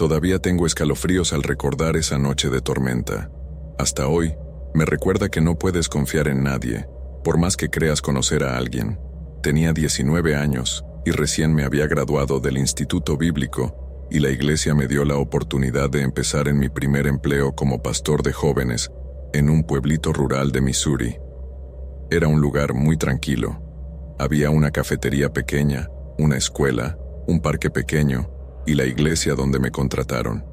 Todavía tengo escalofríos al recordar esa noche de tormenta. Hasta hoy, me recuerda que no puedes confiar en nadie, por más que creas conocer a alguien. Tenía 19 años y recién me había graduado del Instituto Bíblico, y la iglesia me dio la oportunidad de empezar en mi primer empleo como pastor de jóvenes en un pueblito rural de Missouri. Era un lugar muy tranquilo. Había una cafetería pequeña, una escuela, un parque pequeño y la iglesia donde me contrataron.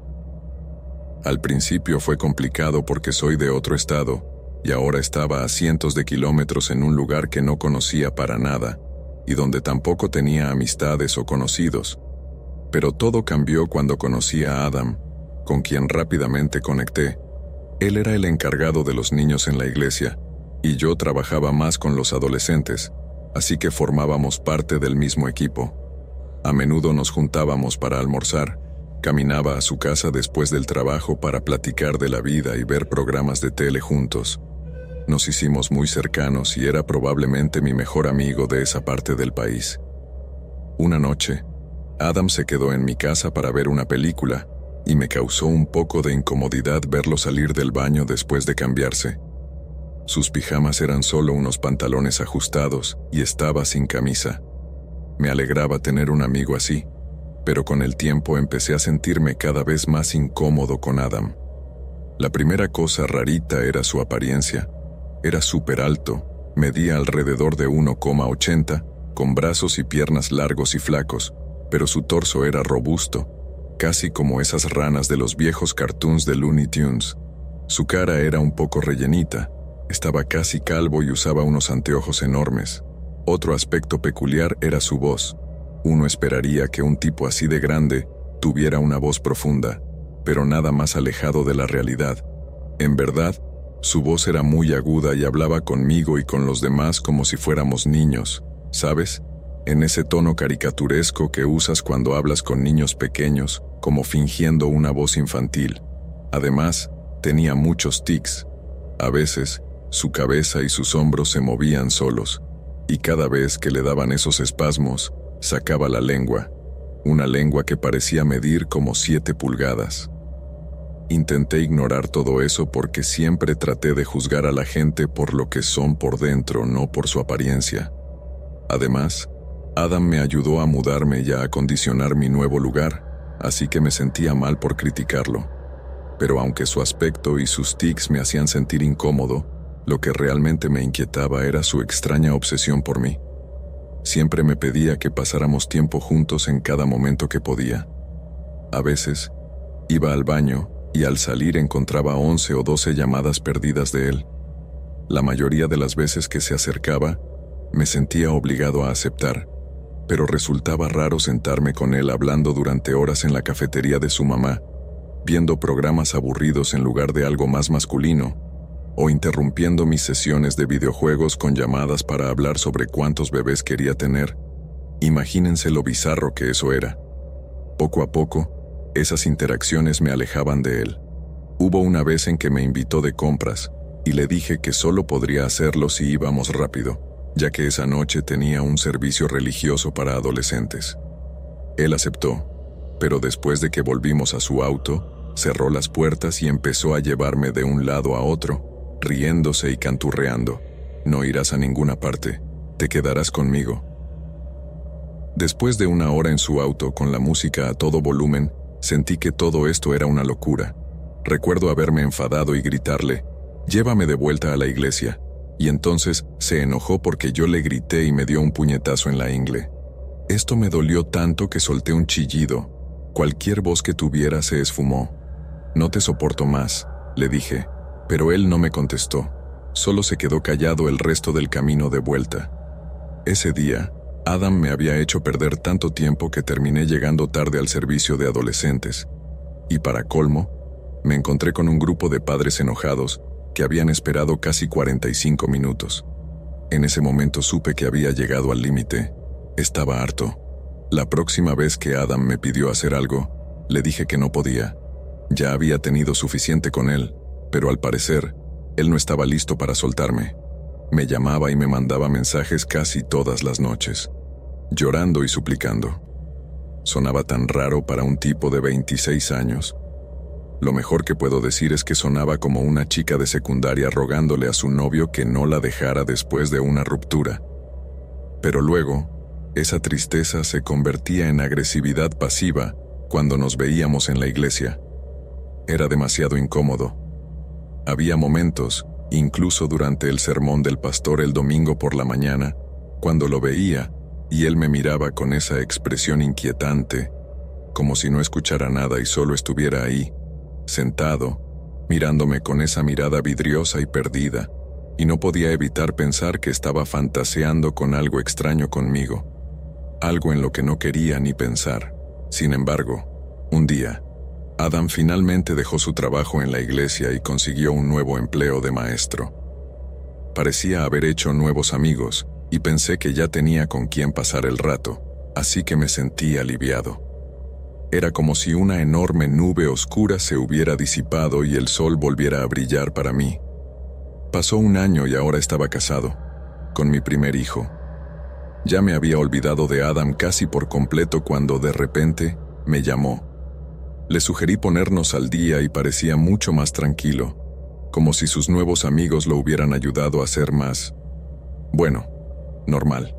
Al principio fue complicado porque soy de otro estado y ahora estaba a cientos de kilómetros en un lugar que no conocía para nada y donde tampoco tenía amistades o conocidos. Pero todo cambió cuando conocí a Adam, con quien rápidamente conecté. Él era el encargado de los niños en la iglesia y yo trabajaba más con los adolescentes, así que formábamos parte del mismo equipo. A menudo nos juntábamos para almorzar. Caminaba a su casa después del trabajo para platicar de la vida y ver programas de tele juntos. Nos hicimos muy cercanos y era probablemente mi mejor amigo de esa parte del país. Una noche, Adam se quedó en mi casa para ver una película y me causó un poco de incomodidad verlo salir del baño después de cambiarse. Sus pijamas eran solo unos pantalones ajustados y estaba sin camisa. Me alegraba tener un amigo así, pero con el tiempo empecé a sentirme cada vez más incómodo con Adam. La primera cosa rarita era su apariencia. Era súper alto, medía alrededor de 1,80, con brazos y piernas largos y flacos, pero su torso era robusto, casi como esas ranas de los viejos cartoons de Looney Tunes. Su cara era un poco rellenita, estaba casi calvo y usaba unos anteojos enormes. Otro aspecto peculiar era su voz. Uno esperaría que un tipo así de grande tuviera una voz profunda, pero nada más alejado de la realidad. En verdad, su voz era muy aguda y hablaba conmigo y con los demás como si fuéramos niños, ¿sabes? En ese tono caricaturesco que usas cuando hablas con niños pequeños, como fingiendo una voz infantil. Además, tenía muchos tics. A veces, su cabeza y sus hombros se movían solos, y cada vez que le daban esos espasmos, sacaba la lengua, una lengua que parecía medir como 7 pulgadas. Intenté ignorar todo eso porque siempre traté de juzgar a la gente por lo que son por dentro, no por su apariencia. Además, Adam me ayudó a mudarme y a acondicionar mi nuevo lugar, así que me sentía mal por criticarlo. Pero aunque su aspecto y sus tics me hacían sentir incómodo, lo que realmente me inquietaba era su extraña obsesión por mí. Siempre me pedía que pasáramos tiempo juntos en cada momento que podía. A veces, iba al baño y al salir encontraba 11 o 12 llamadas perdidas de él. La mayoría de las veces que se acercaba, me sentía obligado a aceptar, pero resultaba raro sentarme con él hablando durante horas en la cafetería de su mamá, viendo programas aburridos en lugar de algo más masculino, o interrumpiendo mis sesiones de videojuegos con llamadas para hablar sobre cuántos bebés quería tener. Imagínense lo bizarro que eso era. Poco a poco, esas interacciones me alejaban de él. Hubo una vez en que me invitó de compras, y le dije que solo podría hacerlo si íbamos rápido, ya que esa noche tenía un servicio religioso para adolescentes. Él aceptó, pero después de que volvimos a su auto, cerró las puertas y empezó a llevarme de un lado a otro, riéndose y canturreando. No irás a ninguna parte, te quedarás conmigo. Después de una hora en su auto con la música a todo volumen, sentí que todo esto era una locura. Recuerdo haberme enfadado y gritarle, «Llévame de vuelta a la iglesia», y entonces se enojó porque yo le grité y me dio un puñetazo en la ingle. Esto me dolió tanto que solté un chillido. Cualquier voz que tuviera se esfumó. «No te soporto más», le dije, pero él no me contestó. Solo se quedó callado el resto del camino de vuelta. Ese día, Adam me había hecho perder tanto tiempo que terminé llegando tarde al servicio de adolescentes. Y para colmo, me encontré con un grupo de padres enojados que habían esperado casi 45 minutos. En ese momento supe que había llegado al límite. Estaba harto. La próxima vez que Adam me pidió hacer algo, le dije que no podía. Ya había tenido suficiente con él, pero al parecer, él no estaba listo para soltarme. Me llamaba y me mandaba mensajes casi todas las noches, llorando y suplicando. Sonaba tan raro para un tipo de 26 años. Lo mejor que puedo decir es que sonaba como una chica de secundaria rogándole a su novio que no la dejara después de una ruptura. Pero luego, esa tristeza se convertía en agresividad pasiva cuando nos veíamos en la iglesia. Era demasiado incómodo. Había momentos, incluso durante el sermón del pastor el domingo por la mañana, cuando lo veía y él me miraba con esa expresión inquietante, como si no escuchara nada y solo estuviera ahí, sentado, mirándome con esa mirada vidriosa y perdida, y no podía evitar pensar que estaba fantaseando con algo extraño conmigo, algo en lo que no quería ni pensar. Sin embargo, un día, Adam finalmente dejó su trabajo en la iglesia y consiguió un nuevo empleo de maestro. Parecía haber hecho nuevos amigos, y pensé que ya tenía con quién pasar el rato, así que me sentí aliviado. Era como si una enorme nube oscura se hubiera disipado y el sol volviera a brillar para mí. Pasó un año y ahora estaba casado, con mi primer hijo. Ya me había olvidado de Adam casi por completo cuando de repente me llamó. Le sugerí ponernos al día y parecía mucho más tranquilo, como si sus nuevos amigos lo hubieran ayudado a ser más, bueno, normal.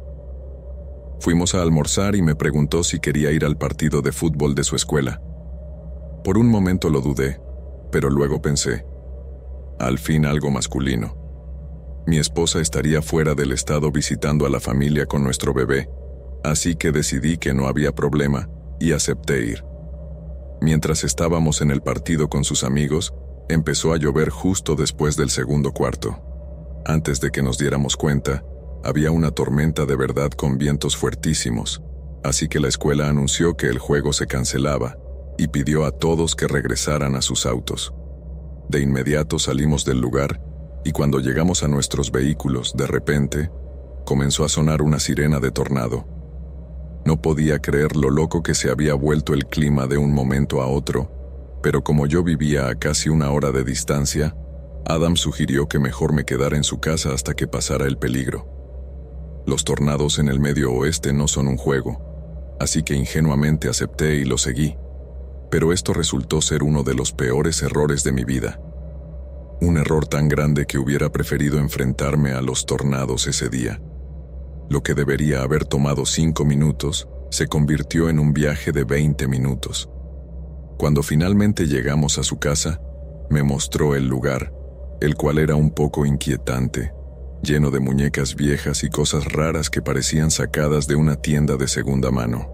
Fuimos a almorzar y me preguntó si quería ir al partido de fútbol de su escuela. Por un momento lo dudé, pero luego pensé, al fin algo masculino. Mi esposa estaría fuera del estado visitando a la familia con nuestro bebé, así que decidí que no había problema y acepté ir. Mientras estábamos en el partido con sus amigos, empezó a llover justo después del segundo cuarto. Antes de que nos diéramos cuenta, había una tormenta de verdad con vientos fuertísimos, así que la escuela anunció que el juego se cancelaba y pidió a todos que regresaran a sus autos. De inmediato salimos del lugar y cuando llegamos a nuestros vehículos, de repente, comenzó a sonar una sirena de tornado. No podía creer lo loco que se había vuelto el clima de un momento a otro, pero como yo vivía a casi una hora de distancia, Adam sugirió que mejor me quedara en su casa hasta que pasara el peligro. Los tornados en el Medio Oeste no son un juego, así que ingenuamente acepté y lo seguí, pero esto resultó ser uno de los peores errores de mi vida. Un error tan grande que hubiera preferido enfrentarme a los tornados ese día. Lo que debería haber tomado 5 minutos, se convirtió en un viaje de 20 minutos. Cuando finalmente llegamos a su casa, me mostró el lugar, el cual era un poco inquietante, lleno de muñecas viejas y cosas raras que parecían sacadas de una tienda de segunda mano.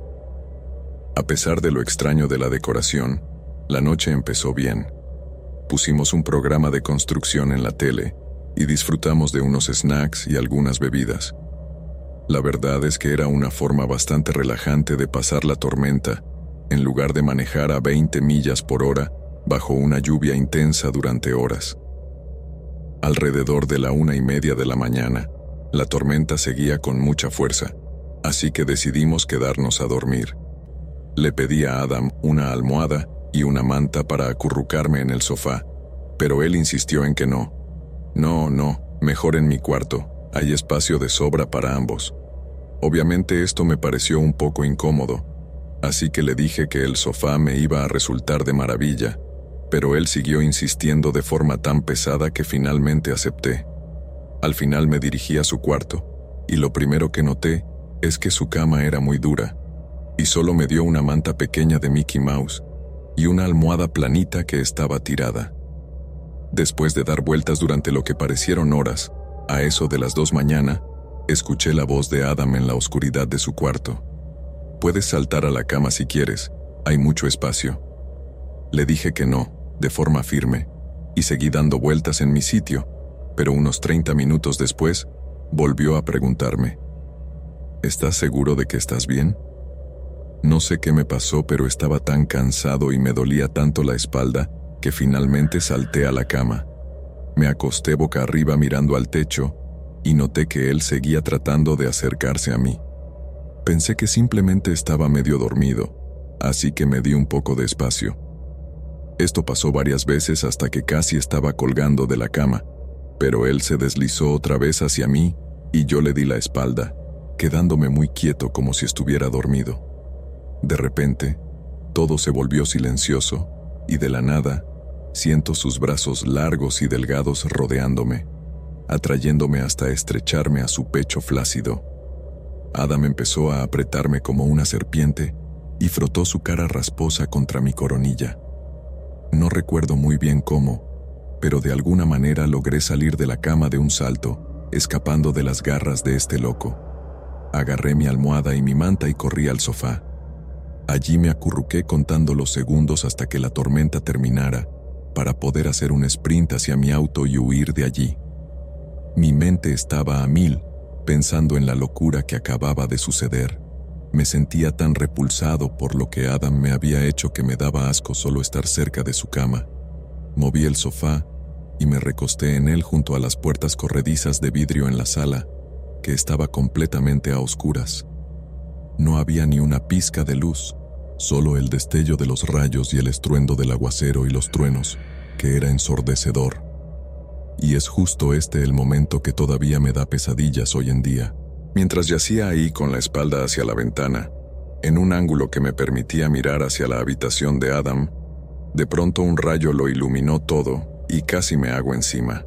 A pesar de lo extraño de la decoración, la noche empezó bien. Pusimos un programa de construcción en la tele y disfrutamos de unos snacks y algunas bebidas. La verdad es que era una forma bastante relajante de pasar la tormenta, en lugar de manejar a 20 millas por hora bajo una lluvia intensa durante horas. Alrededor de la 1:30 de la mañana, la tormenta seguía con mucha fuerza, así que decidimos quedarnos a dormir. Le pedí a Adam una almohada y una manta para acurrucarme en el sofá, pero él insistió en que no. No, mejor en mi cuarto, hay espacio de sobra para ambos. Obviamente esto me pareció un poco incómodo, así que le dije que el sofá me iba a resultar de maravilla, pero él siguió insistiendo de forma tan pesada que finalmente acepté. Al final me dirigí a su cuarto, y lo primero que noté es que su cama era muy dura, y solo me dio una manta pequeña de Mickey Mouse y una almohada planita que estaba tirada. Después de dar vueltas durante lo que parecieron horas, a eso de las 2 mañana, escuché la voz de Adam en la oscuridad de su cuarto. «Puedes saltar a la cama si quieres, hay mucho espacio». Le dije que no, de forma firme, y seguí dando vueltas en mi sitio, pero unos 30 minutos después, volvió a preguntarme, «¿Estás seguro de que estás bien?». No sé qué me pasó, pero estaba tan cansado y me dolía tanto la espalda que finalmente salté a la cama. Me acosté boca arriba mirando al techo y noté que él seguía tratando de acercarse a mí. Pensé que simplemente estaba medio dormido, así que me di un poco de espacio. Esto pasó varias veces hasta que casi estaba colgando de la cama, pero él se deslizó otra vez hacia mí y yo le di la espalda, quedándome muy quieto como si estuviera dormido. De repente, todo se volvió silencioso y de la nada, siento sus brazos largos y delgados rodeándome, atrayéndome hasta estrecharme a su pecho flácido. Adam empezó a apretarme como una serpiente y frotó su cara rasposa contra mi coronilla. No recuerdo muy bien cómo, pero de alguna manera logré salir de la cama de un salto, escapando de las garras de este loco. Agarré mi almohada y mi manta y corrí al sofá. Allí me acurruqué contando los segundos hasta que la tormenta terminara, para poder hacer un sprint hacia mi auto y huir de allí. Mi mente estaba a 1000, pensando en la locura que acababa de suceder. Me sentía tan repulsado por lo que Adam me había hecho que me daba asco solo estar cerca de su cama. Moví el sofá y me recosté en él junto a las puertas corredizas de vidrio en la sala, que estaba completamente a oscuras. No había ni una pizca de luz, solo el destello de los rayos y el estruendo del aguacero y los truenos, que era ensordecedor. Y es justo este el momento que todavía me da pesadillas hoy en día. Mientras yacía ahí con la espalda hacia la ventana, en un ángulo que me permitía mirar hacia la habitación de Adam, de pronto un rayo lo iluminó todo y casi me hago encima.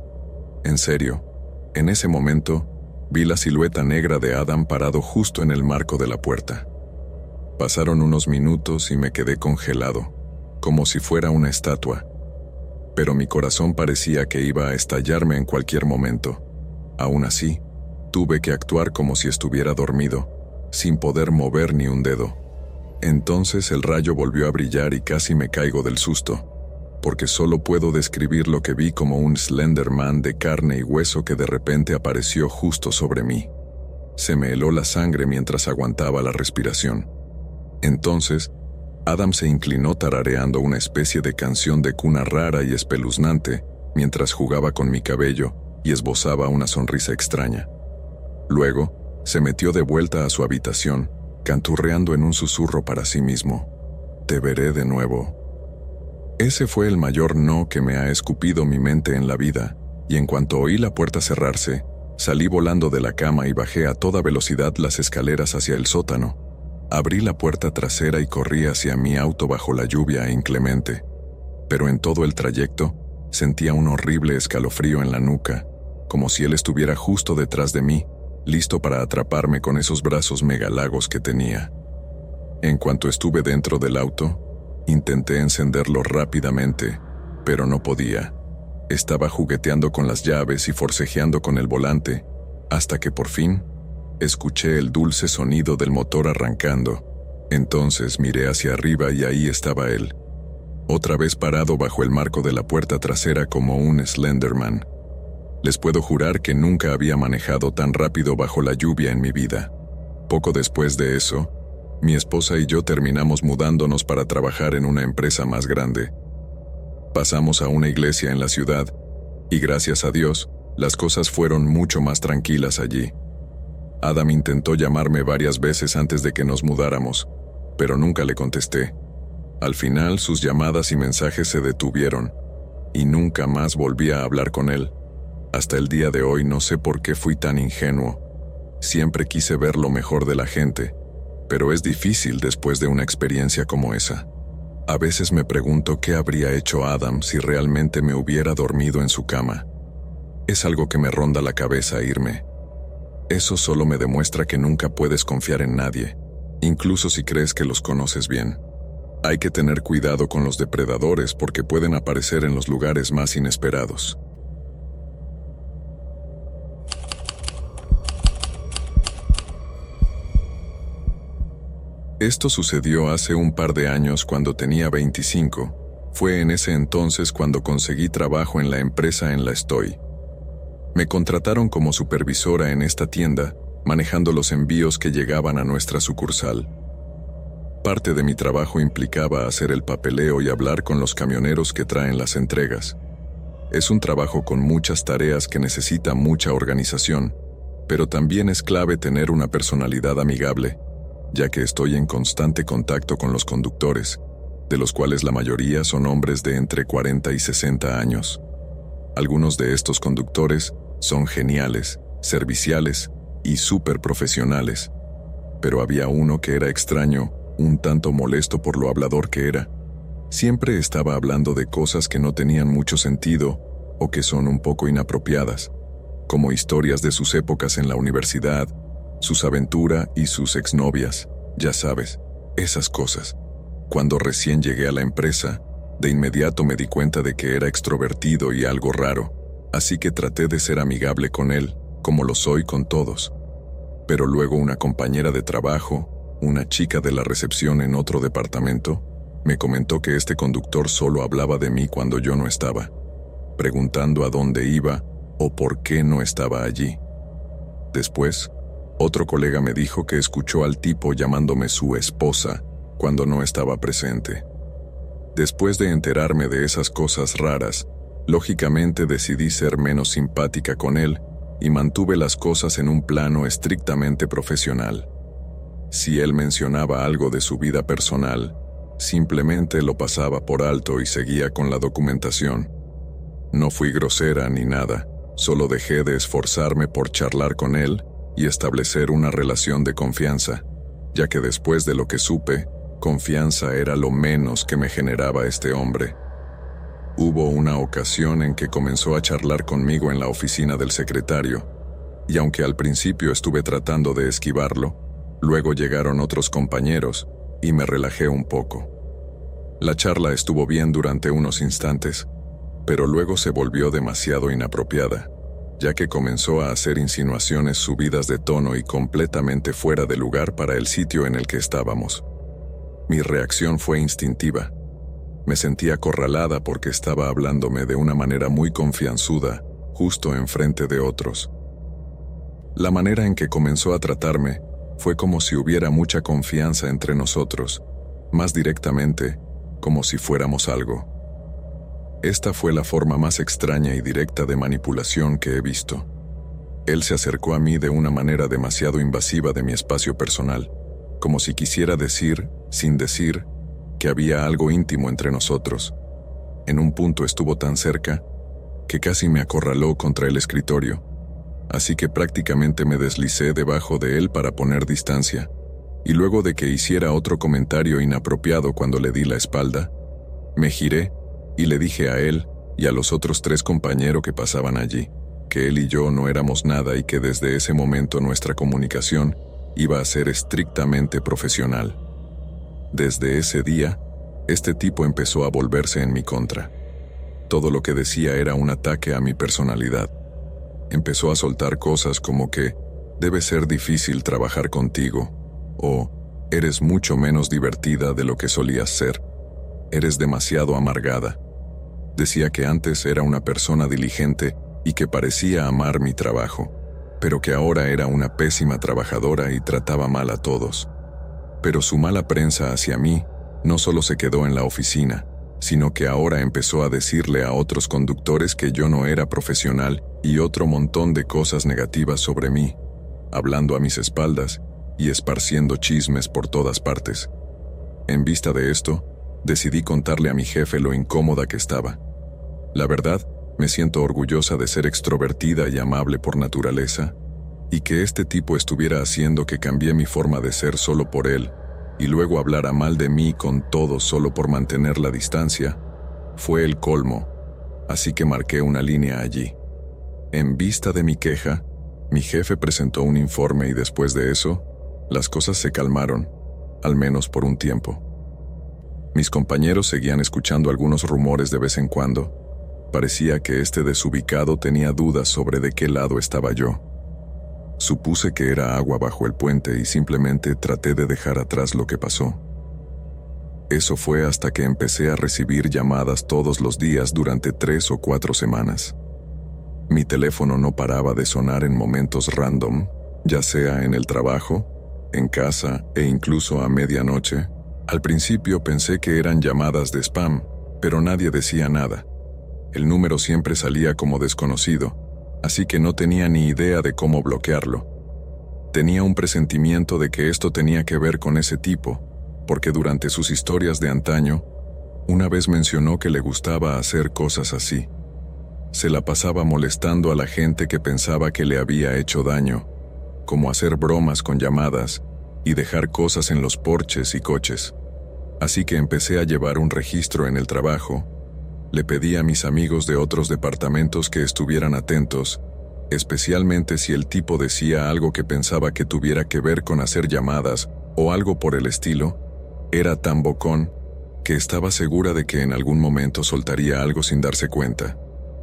En serio, en ese momento, vi la silueta negra de Adam parado justo en el marco de la puerta. Pasaron unos minutos y me quedé congelado, como si fuera una estatua. Pero mi corazón parecía que iba a estallarme en cualquier momento. Aún así, tuve que actuar como si estuviera dormido, sin poder mover ni un dedo. Entonces el rayo volvió a brillar y casi me caigo del susto, porque solo puedo describir lo que vi como un Slenderman de carne y hueso que de repente apareció justo sobre mí. Se me heló la sangre mientras aguantaba la respiración. Entonces, Adam se inclinó tarareando una especie de canción de cuna rara y espeluznante mientras jugaba con mi cabello y esbozaba una sonrisa extraña. Luego, se metió de vuelta a su habitación, canturreando en un susurro para sí mismo: «Te veré de nuevo». Ese fue el mayor no que me ha escupido mi mente en la vida, y en cuanto oí la puerta cerrarse, salí volando de la cama y bajé a toda velocidad las escaleras hacia el sótano. Abrí la puerta trasera y corrí hacia mi auto bajo la lluvia inclemente. Pero en todo el trayecto, sentía un horrible escalofrío en la nuca, como si él estuviera justo detrás de mí, listo para atraparme con esos brazos megalagos que tenía. En cuanto estuve dentro del auto, intenté encenderlo rápidamente, pero no podía. Estaba jugueteando con las llaves y forcejeando con el volante, hasta que por fin escuché el dulce sonido del motor arrancando. Entonces miré hacia arriba y ahí estaba él, otra vez parado bajo el marco de la puerta trasera como un Slenderman. Les puedo jurar que nunca había manejado tan rápido bajo la lluvia en mi vida. Poco después de eso, mi esposa y yo terminamos mudándonos para trabajar en una empresa más grande. Pasamos a una iglesia en la ciudad, y gracias a Dios, las cosas fueron mucho más tranquilas allí. Adam intentó llamarme varias veces antes de que nos mudáramos, pero nunca le contesté. Al final, sus llamadas y mensajes se detuvieron, y nunca más volví a hablar con él. Hasta el día de hoy no sé por qué fui tan ingenuo. Siempre quise ver lo mejor de la gente, pero es difícil después de una experiencia como esa. A veces me pregunto qué habría hecho Adam si realmente me hubiera dormido en su cama. Es algo que me ronda la cabeza irme. Eso solo me demuestra que nunca puedes confiar en nadie, incluso si crees que los conoces bien. Hay que tener cuidado con los depredadores porque pueden aparecer en los lugares más inesperados. Esto sucedió hace un par de años cuando tenía 25. Fue en ese entonces cuando conseguí trabajo en la empresa en la estoy. Me contrataron como supervisora en esta tienda, manejando los envíos que llegaban a nuestra sucursal. Parte de mi trabajo implicaba hacer el papeleo y hablar con los camioneros que traen las entregas. Es un trabajo con muchas tareas que necesita mucha organización, pero también es clave tener una personalidad amigable, ya que estoy en constante contacto con los conductores, de los cuales la mayoría son hombres de entre 40 y 60 años. Algunos de estos conductores son geniales, serviciales y súper profesionales, pero había uno que era extraño un tanto molesto por lo hablador que era. Siempre estaba hablando de cosas que no tenían mucho sentido o que son un poco inapropiadas, como historias de sus épocas en la universidad, sus aventuras y sus exnovias, ya sabes, esas cosas. Cuando recién llegué a la empresa, de inmediato me di cuenta de que era extrovertido y algo raro, así que traté de ser amigable con él, como lo soy con todos. Pero luego una compañera de trabajo, una chica de la recepción en otro departamento, me comentó que este conductor solo hablaba de mí cuando yo no estaba, preguntando a dónde iba o por qué no estaba allí. Después, otro colega me dijo que escuchó al tipo llamándome su esposa cuando no estaba presente. Después de enterarme de esas cosas raras, lógicamente decidí ser menos simpática con él y mantuve las cosas en un plano estrictamente profesional. Si él mencionaba algo de su vida personal, simplemente lo pasaba por alto y seguía con la documentación. No fui grosera ni nada, solo dejé de esforzarme por charlar con él y establecer una relación de confianza, ya que después de lo que supe, confianza era lo menos que me generaba este hombre. Hubo una ocasión en que comenzó a charlar conmigo en la oficina del secretario, y aunque al principio estuve tratando de esquivarlo, luego llegaron otros compañeros y me relajé un poco. La charla estuvo bien durante unos instantes, pero luego se volvió demasiado inapropiada, ya que comenzó a hacer insinuaciones subidas de tono y completamente fuera de lugar para el sitio en el que estábamos. Mi reacción fue instintiva. Me sentí acorralada porque estaba hablándome de una manera muy confianzuda, justo enfrente de otros. La manera en que comenzó a tratarme fue como si hubiera mucha confianza entre nosotros, más directamente, como si fuéramos algo. Esta fue la forma más extraña y directa de manipulación que he visto. Él se acercó a mí de una manera demasiado invasiva de mi espacio personal, como si quisiera decir, sin decir, que había algo íntimo entre nosotros. En un punto estuvo tan cerca que casi me acorraló contra el escritorio, así que prácticamente me deslicé debajo de él para poner distancia, y luego de que hiciera otro comentario inapropiado cuando le di la espalda, me giré y le dije a él y a los otros 3 compañeros que pasaban allí, que él y yo no éramos nada y que desde ese momento nuestra comunicación iba a ser estrictamente profesional. Desde ese día, este tipo empezó a volverse en mi contra. Todo lo que decía era un ataque a mi personalidad. Empezó a soltar cosas como que debe ser difícil trabajar contigo, o eres mucho menos divertida de lo que solías ser, eres demasiado amargada. Decía que antes era una persona diligente y que parecía amar mi trabajo, pero que ahora era una pésima trabajadora y trataba mal a todos. Pero su mala prensa hacia mí no solo se quedó en la oficina, sino que ahora empezó a decirle a otros conductores que yo no era profesional y otro montón de cosas negativas sobre mí, hablando a mis espaldas y esparciendo chismes por todas partes. En vista de esto, decidí contarle a mi jefe lo incómoda que estaba. La verdad, me siento orgullosa de ser extrovertida y amable por naturaleza, y que este tipo estuviera haciendo que cambié mi forma de ser solo por él, y luego hablara mal de mí con todos solo por mantener la distancia, fue el colmo, así que marqué una línea allí. En vista de mi queja, mi jefe presentó un informe y después de eso, las cosas se calmaron, al menos por un tiempo. Mis compañeros seguían escuchando algunos rumores de vez en cuando. Parecía que este desubicado tenía dudas sobre de qué lado estaba yo. Supuse que era agua bajo el puente y simplemente traté de dejar atrás lo que pasó. Eso fue hasta que empecé a recibir llamadas todos los días durante 3 o 4 semanas. Mi teléfono no paraba de sonar en momentos random, ya sea en el trabajo, en casa e incluso a medianoche. Al principio pensé que eran llamadas de spam, pero nadie decía nada. El número siempre salía como desconocido, así que no tenía ni idea de cómo bloquearlo. Tenía un presentimiento de que esto tenía que ver con ese tipo, porque durante sus historias de antaño, una vez mencionó que le gustaba hacer cosas así. Se la pasaba molestando a la gente que pensaba que le había hecho daño, como hacer bromas con llamadas, y dejar cosas en los porches y coches. Así que empecé a llevar un registro en el trabajo. Le pedí a mis amigos de otros departamentos que estuvieran atentos, especialmente si el tipo decía algo que pensaba que tuviera que ver con hacer llamadas o algo por el estilo. Era tan bocón que estaba segura de que en algún momento soltaría algo sin darse cuenta.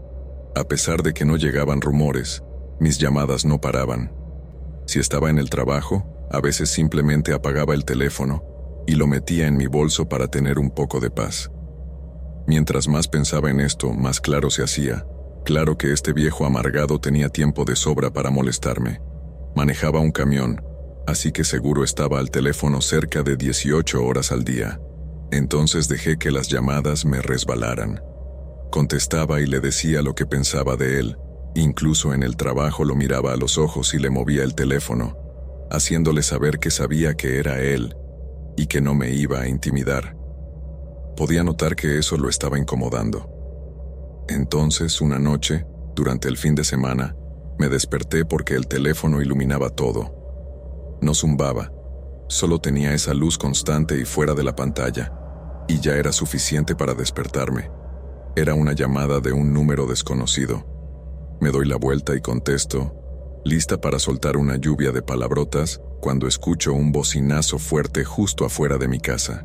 A pesar de que no llegaban rumores, mis llamadas no paraban. Si estaba en el trabajo, a veces simplemente apagaba el teléfono y lo metía en mi bolso para tener un poco de paz. Mientras más pensaba en esto, más claro se hacía. Claro que este viejo amargado tenía tiempo de sobra para molestarme. Manejaba un camión, así que seguro estaba al teléfono cerca de 18 horas al día. Entonces dejé que las llamadas me resbalaran. Contestaba y le decía lo que pensaba de él. Incluso en el trabajo lo miraba a los ojos y le movía el teléfono, haciéndole saber que sabía que era él y que no me iba a intimidar. Podía notar que eso lo estaba incomodando. Entonces, una noche, durante el fin de semana, me desperté porque el teléfono iluminaba todo. No zumbaba, solo tenía esa luz constante y fuera de la pantalla, y ya era suficiente para despertarme. Era una llamada de un número desconocido. Me doy la vuelta y contesto, lista para soltar una lluvia de palabrotas, cuando escucho un bocinazo fuerte justo afuera de mi casa.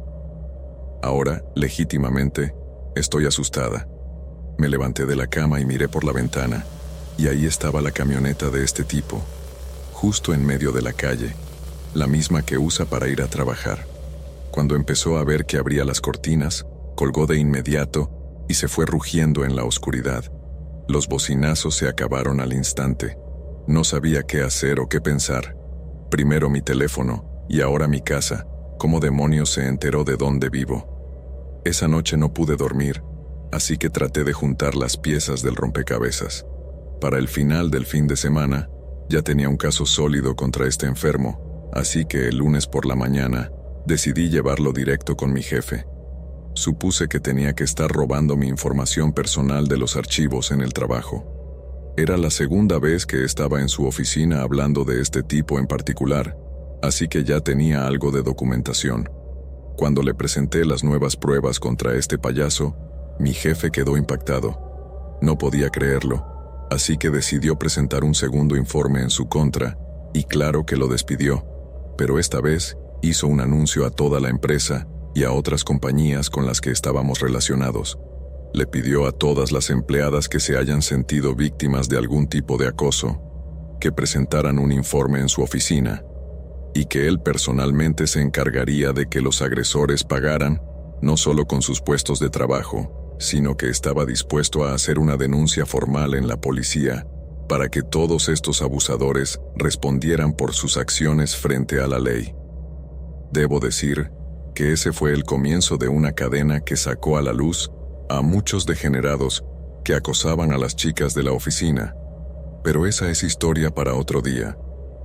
Ahora, legítimamente, estoy asustada. Me levanté de la cama y miré por la ventana, y ahí estaba la camioneta de este tipo, justo en medio de la calle, la misma que usa para ir a trabajar. Cuando empezó a ver que abría las cortinas, colgó de inmediato y se fue rugiendo en la oscuridad. Los bocinazos se acabaron al instante. No sabía qué hacer o qué pensar. Primero mi teléfono, y ahora mi casa. ¿Cómo demonios se enteró de dónde vivo? Esa noche no pude dormir, así que traté de juntar las piezas del rompecabezas. Para el final del fin de semana, ya tenía un caso sólido contra este enfermo, así que el lunes por la mañana, decidí llevarlo directo con mi jefe. Supuse que tenía que estar robando mi información personal de los archivos en el trabajo. Era la segunda vez que estaba en su oficina hablando de este tipo en particular, así que ya tenía algo de documentación. Cuando le presenté las nuevas pruebas contra este payaso, mi jefe quedó impactado. No podía creerlo, así que decidió presentar un segundo informe en su contra, y claro que lo despidió, pero esta vez hizo un anuncio a toda la empresa y a otras compañías con las que estábamos relacionados. Le pidió a todas las empleadas que se hayan sentido víctimas de algún tipo de acoso, que presentaran un informe en su oficina, y que él personalmente se encargaría de que los agresores pagaran, no solo con sus puestos de trabajo, sino que estaba dispuesto a hacer una denuncia formal en la policía para que todos estos abusadores respondieran por sus acciones frente a la ley. Debo decir que ese fue el comienzo de una cadena que sacó a la luz a muchos degenerados que acosaban a las chicas de la oficina, pero esa es historia para otro día.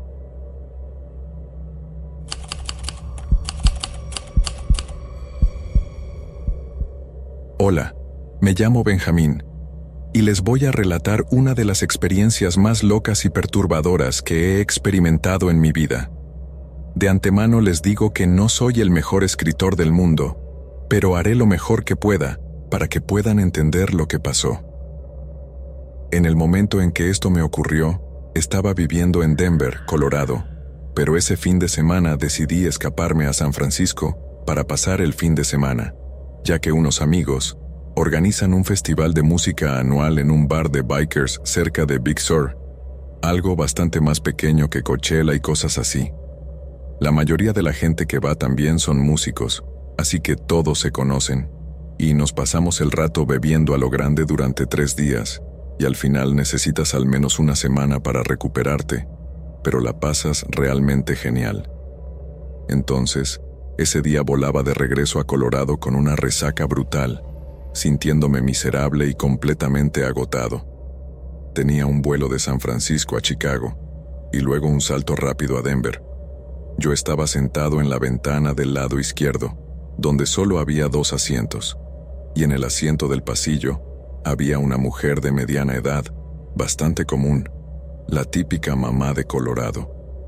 Hola, me llamo Benjamín, y les voy a relatar una de las experiencias más locas y perturbadoras que he experimentado en mi vida. De antemano les digo que no soy el mejor escritor del mundo, pero haré lo mejor que pueda para que puedan entender lo que pasó. En el momento en que esto me ocurrió, estaba viviendo en Denver, Colorado, pero ese fin de semana decidí escaparme a San Francisco para pasar el fin de semana, ya que unos amigos organizan un festival de música anual en un bar de bikers cerca de Big Sur, algo bastante más pequeño que Coachella y cosas así. La mayoría de la gente que va también son músicos, así que todos se conocen, y nos pasamos el rato bebiendo a lo grande durante 3 días, y al final necesitas al menos una semana para recuperarte, pero la pasas realmente genial. Entonces, ese día volaba de regreso a Colorado con una resaca brutal, sintiéndome miserable y completamente agotado. Tenía un vuelo de San Francisco a Chicago, y luego un salto rápido a Denver. Yo estaba sentado en la ventana del lado izquierdo, donde solo había 2 asientos, y en el asiento del pasillo había una mujer de mediana edad, bastante común, la típica mamá de Colorado.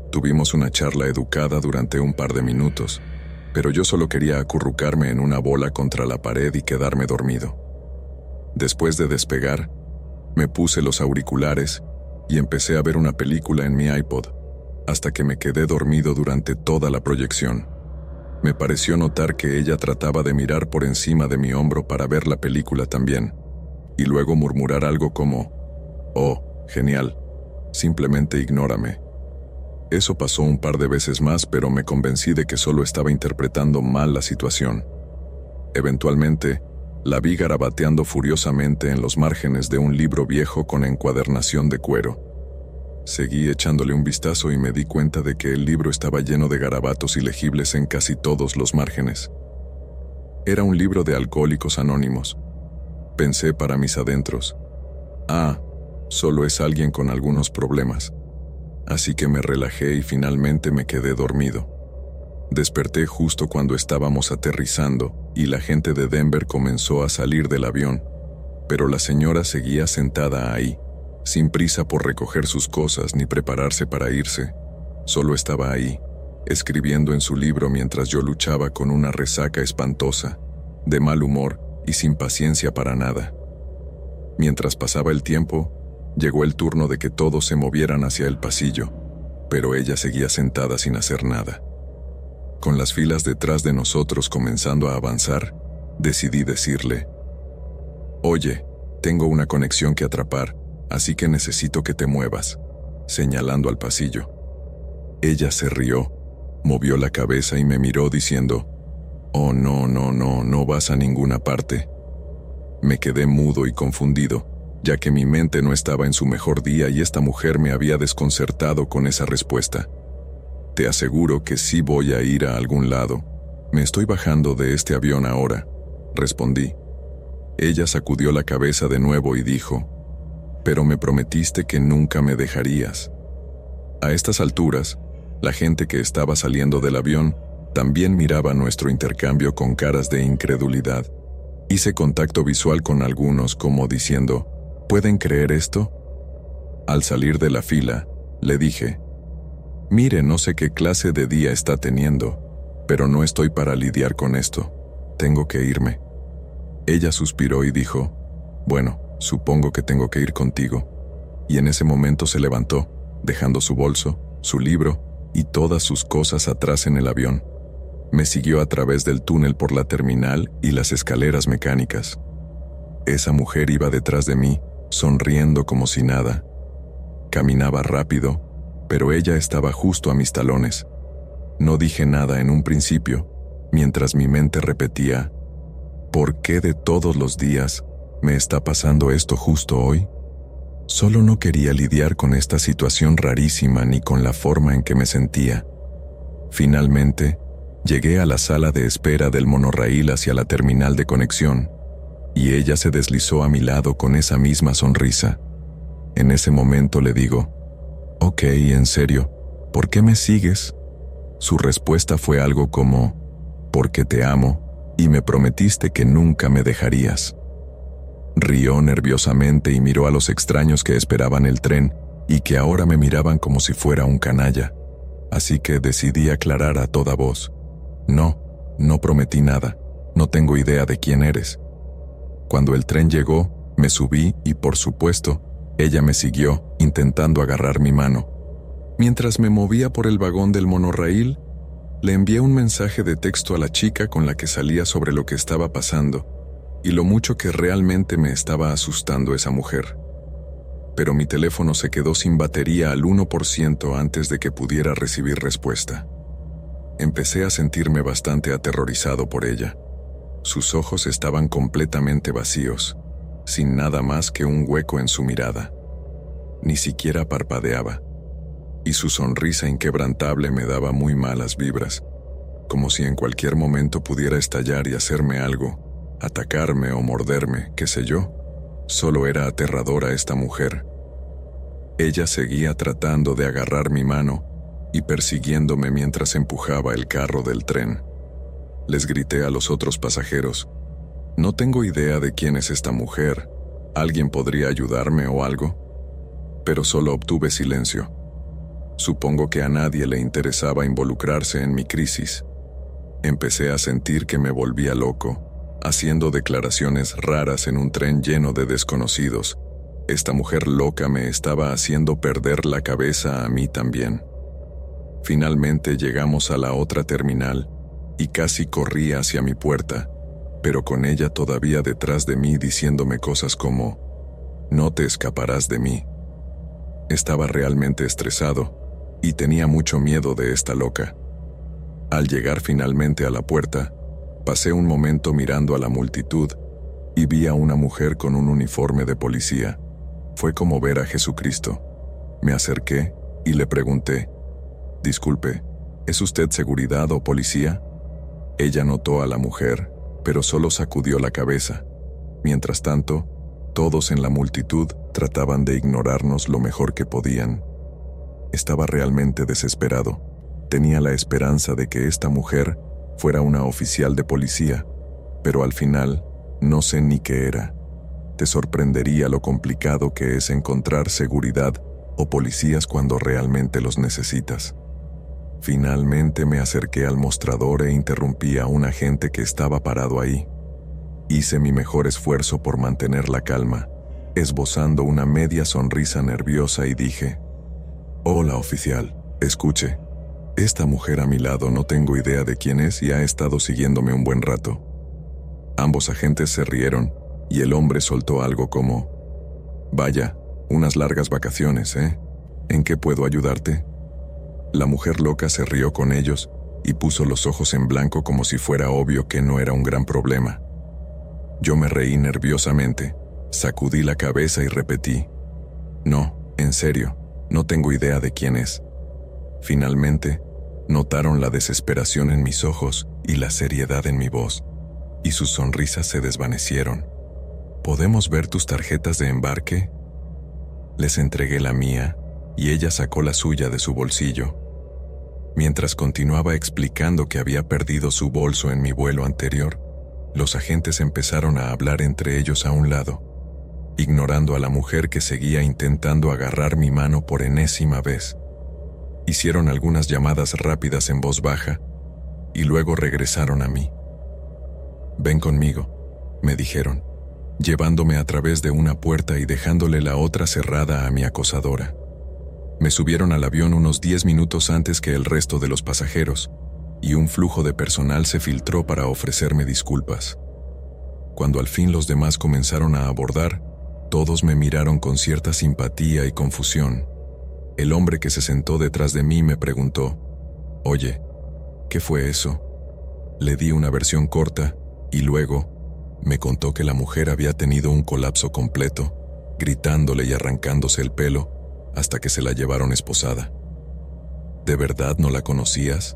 Tuvimos una charla educada durante un par de minutos, pero yo solo quería acurrucarme en una bola contra la pared y quedarme dormido. Después de despegar, me puse los auriculares y empecé a ver una película en mi iPod, hasta que me quedé dormido durante toda la proyección. Me pareció notar que ella trataba de mirar por encima de mi hombro para ver la película también, y luego murmurar algo como: «Oh, genial, simplemente ignórame». Eso pasó un par de veces más, pero me convencí de que solo estaba interpretando mal la situación. Eventualmente, la vi garabateando furiosamente en los márgenes de un libro viejo con encuadernación de cuero. Seguí echándole un vistazo y me di cuenta de que el libro estaba lleno de garabatos ilegibles en casi todos los márgenes. Era un libro de Alcohólicos Anónimos. Pensé para mis adentros: «Ah, solo es alguien con algunos problemas». Así que me relajé y finalmente me quedé dormido. Desperté justo cuando estábamos aterrizando y la gente de Denver comenzó a salir del avión, pero la señora seguía sentada ahí, sin prisa por recoger sus cosas ni prepararse para irse. Solo estaba ahí, escribiendo en su libro mientras yo luchaba con una resaca espantosa, de mal humor y sin paciencia para nada. Mientras pasaba el tiempo, llegó el turno de que todos se movieran hacia el pasillo, pero ella seguía sentada sin hacer nada. Con las filas detrás de nosotros comenzando a avanzar, decidí decirle: «Oye, tengo una conexión que atrapar, así que necesito que te muevas», señalando al pasillo. Ella se rió, movió la cabeza y me miró diciendo: «Oh, no vas a ninguna parte». Me quedé mudo y confundido, ya que mi mente no estaba en su mejor día y esta mujer me había desconcertado con esa respuesta. «Te aseguro que sí voy a ir a algún lado. Me estoy bajando de este avión ahora», respondí. Ella sacudió la cabeza de nuevo y dijo: «Pero me prometiste que nunca me dejarías». A estas alturas, la gente que estaba saliendo del avión también miraba nuestro intercambio con caras de incredulidad. Hice contacto visual con algunos como diciendo: «¿Pueden creer esto?». Al salir de la fila, le dije: «Mire, no sé qué clase de día está teniendo, pero no estoy para lidiar con esto. Tengo que irme». Ella suspiró y dijo: «Bueno, supongo que tengo que ir contigo». Y en ese momento se levantó, dejando su bolso, su libro y todas sus cosas atrás en el avión. Me siguió a través del túnel por la terminal y las escaleras mecánicas. Esa mujer iba detrás de mí, sonriendo como si nada. Caminaba rápido, pero ella estaba justo a mis talones. No dije nada en un principio, mientras mi mente repetía: ¿por qué de todos los días me está pasando esto justo hoy? Solo no quería lidiar con esta situación rarísima ni con la forma en que me sentía. Finalmente, llegué a la sala de espera del monorraíl hacia la terminal de conexión, y ella se deslizó a mi lado con esa misma sonrisa. En ese momento le digo: «Ok, en serio, ¿por qué me sigues?». Su respuesta fue algo como: «Porque te amo y me prometiste que nunca me dejarías». Rió nerviosamente y miró a los extraños que esperaban el tren y que ahora me miraban como si fuera un canalla. Así que decidí aclarar a toda voz: No prometí nada, no tengo idea de quién eres». Cuando el tren llegó, me subí y, por supuesto, ella me siguió, intentando agarrar mi mano. Mientras me movía por el vagón del monorraíl, le envié un mensaje de texto a la chica con la que salía sobre lo que estaba pasando y lo mucho que realmente me estaba asustando esa mujer. Pero mi teléfono se quedó sin batería al 1% antes de que pudiera recibir respuesta. Empecé a sentirme bastante aterrorizado por ella. Sus ojos estaban completamente vacíos, sin nada más que un hueco en su mirada. Ni siquiera parpadeaba, y su sonrisa inquebrantable me daba muy malas vibras, como si en cualquier momento pudiera estallar y hacerme algo, atacarme o morderme, qué sé yo. Solo era aterradora esta mujer. Ella seguía tratando de agarrar mi mano y persiguiéndome mientras empujaba el carro del tren. Les grité a los otros pasajeros: «No tengo idea de quién es esta mujer. ¿Alguien podría ayudarme o algo?». Pero solo obtuve silencio. Supongo que a nadie le interesaba involucrarse en mi crisis. Empecé a sentir que me volvía loco, haciendo declaraciones raras en un tren lleno de desconocidos. Esta mujer loca me estaba haciendo perder la cabeza a mí también. Finalmente llegamos a la otra terminal y casi corrí hacia mi puerta, pero con ella todavía detrás de mí diciéndome cosas como: «No te escaparás de mí». Estaba realmente estresado y tenía mucho miedo de esta loca. Al llegar finalmente a la puerta, pasé un momento mirando a la multitud y vi a una mujer con un uniforme de policía. Fue como ver a Jesucristo. Me acerqué y le pregunté: «Disculpe, ¿es usted seguridad o policía?». Ella notó a la mujer, pero solo sacudió la cabeza. Mientras tanto, todos en la multitud trataban de ignorarnos lo mejor que podían. Estaba realmente desesperado. Tenía la esperanza de que esta mujer fuera una oficial de policía, pero al final no sé ni qué era. Te sorprendería lo complicado que es encontrar seguridad o policías cuando realmente los necesitas. Finalmente me acerqué al mostrador e interrumpí a un agente que estaba parado ahí. Hice mi mejor esfuerzo por mantener la calma, esbozando una media sonrisa nerviosa y dije: «Hola, oficial, escuche. Esta mujer a mi lado no tengo idea de quién es y ha estado siguiéndome un buen rato». Ambos agentes se rieron y el hombre soltó algo como: «Vaya, unas largas vacaciones, ¿eh? ¿En qué puedo ayudarte?». La mujer loca se rió con ellos y puso los ojos en blanco como si fuera obvio que no era un gran problema. Yo me reí nerviosamente, sacudí la cabeza y repetí: «No, en serio, no tengo idea de quién es». Finalmente, notaron la desesperación en mis ojos y la seriedad en mi voz, y sus sonrisas se desvanecieron. «¿Podemos ver tus tarjetas de embarque?». Les entregué la mía y ella sacó la suya de su bolsillo. Mientras continuaba explicando que había perdido su bolso en mi vuelo anterior, los agentes empezaron a hablar entre ellos a un lado, ignorando a la mujer que seguía intentando agarrar mi mano por enésima vez. Hicieron algunas llamadas rápidas en voz baja y luego regresaron a mí. «Ven conmigo», me dijeron, llevándome a través de una puerta y dejándole la otra cerrada a mi acosadora. Me subieron al avión unos 10 minutos antes que el resto de los pasajeros, y un flujo de personal se filtró para ofrecerme disculpas. Cuando al fin los demás comenzaron a abordar, todos me miraron con cierta simpatía y confusión. El hombre que se sentó detrás de mí me preguntó: «Oye, ¿qué fue eso?». Le di una versión corta y luego me contó que la mujer había tenido un colapso completo, gritándole y arrancándose el pelo hasta que se la llevaron esposada. «¿De verdad no la conocías?».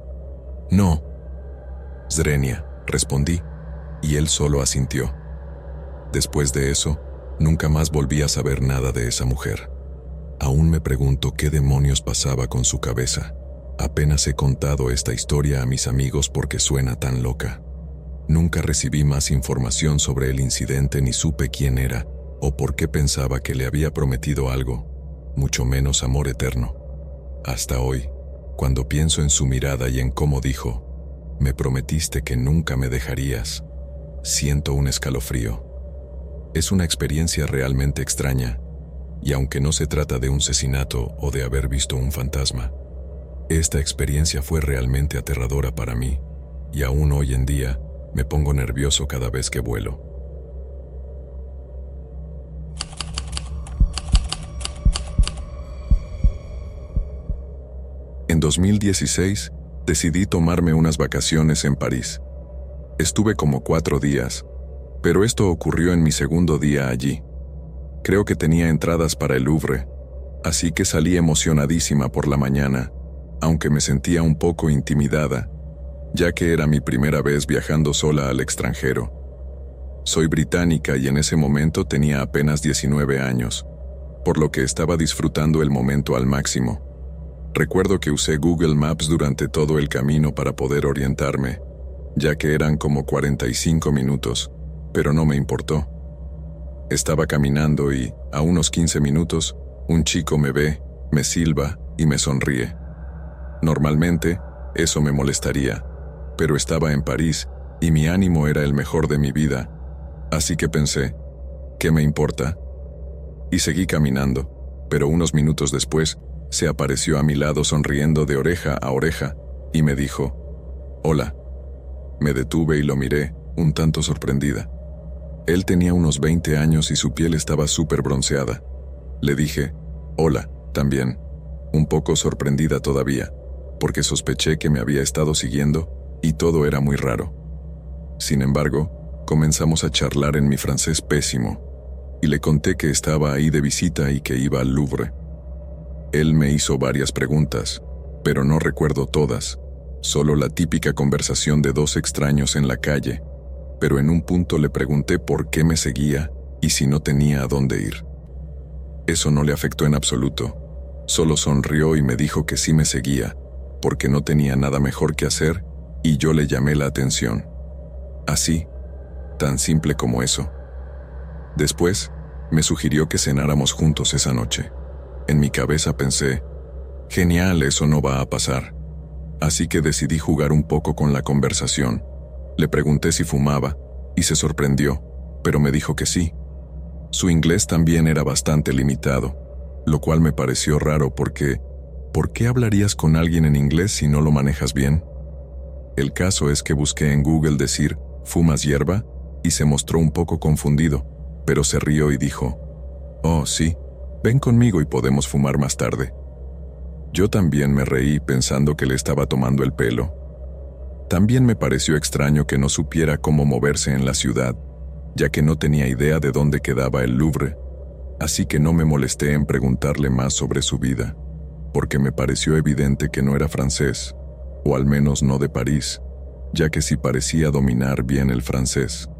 «No». «Zrenia», respondí, y él solo asintió. Después de eso, nunca más volví a saber nada de esa mujer. Aún me pregunto qué demonios pasaba con su cabeza. Apenas he contado esta historia a mis amigos porque suena tan loca. Nunca recibí más información sobre el incidente ni supe quién era o por qué pensaba que le había prometido algo, mucho menos amor eterno. Hasta hoy, cuando pienso en su mirada y en cómo dijo: «Me prometiste que nunca me dejarías», siento un escalofrío. Es una experiencia realmente extraña, y aunque no se trata de un asesinato o de haber visto un fantasma, esta experiencia fue realmente aterradora para mí, y aún hoy en día me pongo nervioso cada vez que vuelo. En 2016, decidí tomarme unas vacaciones en París. Estuve como 4 días, pero esto ocurrió en mi segundo día allí. Creo que tenía entradas para el Louvre, así que salí emocionadísima por la mañana, aunque me sentía un poco intimidada, ya que era mi primera vez viajando sola al extranjero. Soy británica y en ese momento tenía apenas 19 años, por lo que estaba disfrutando el momento al máximo. Recuerdo que usé Google Maps durante todo el camino para poder orientarme, ya que eran como 45 minutos, pero no me importó. Estaba caminando y, a unos 15 minutos, un chico me ve, me silba y me sonríe. Normalmente, eso me molestaría, pero estaba en París y mi ánimo era el mejor de mi vida, así que pensé, ¿qué me importa? Y seguí caminando, pero unos minutos después, se apareció a mi lado sonriendo de oreja a oreja y me dijo, «Hola». Me detuve y lo miré, un tanto sorprendida. Él tenía unos 20 años y su piel estaba súper bronceada. Le dije, «Hola», también, un poco sorprendida todavía, porque sospeché que me había estado siguiendo y todo era muy raro. Sin embargo, comenzamos a charlar en mi francés pésimo, y le conté que estaba ahí de visita y que iba al Louvre. Él me hizo varias preguntas, pero no recuerdo todas, solo la típica conversación de dos extraños en la calle, pero en un punto le pregunté por qué me seguía y si no tenía a dónde ir. Eso no le afectó en absoluto, solo sonrió y me dijo que sí me seguía, porque no tenía nada mejor que hacer y yo le llamé la atención. Así, tan simple como eso. Después, me sugirió que cenáramos juntos esa noche. En mi cabeza pensé, genial, eso no va a pasar. Así que decidí jugar un poco con la conversación. Le pregunté si fumaba, y se sorprendió, pero me dijo que sí. Su inglés también era bastante limitado, lo cual me pareció raro porque, ¿por qué hablarías con alguien en inglés si no lo manejas bien? El caso es que busqué en Google decir, ¿fumas hierba? Y se mostró un poco confundido, pero se rió y dijo, «Oh, sí, ven conmigo y podemos fumar más tarde». Yo también me reí pensando que le estaba tomando el pelo. También me pareció extraño que no supiera cómo moverse en la ciudad, ya que no tenía idea de dónde quedaba el Louvre, así que no me molesté en preguntarle más sobre su vida, porque me pareció evidente que no era francés, o al menos no de París, ya que sí parecía dominar bien el francés.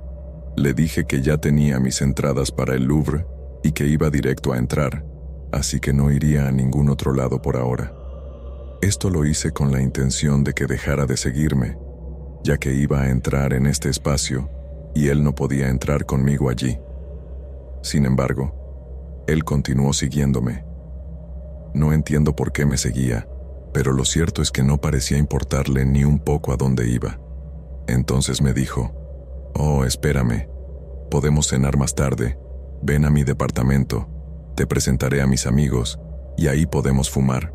Le dije que ya tenía mis entradas para el Louvre y que iba directo a entrar, así que no iría a ningún otro lado por ahora. Esto lo hice con la intención de que dejara de seguirme, ya que iba a entrar en este espacio y él no podía entrar conmigo allí. Sin embargo, él continuó siguiéndome. No entiendo por qué me seguía, pero lo cierto es que no parecía importarle ni un poco a dónde iba. Entonces me dijo, «Oh, espérame, podemos cenar más tarde, ven a mi departamento, te presentaré a mis amigos y ahí podemos fumar».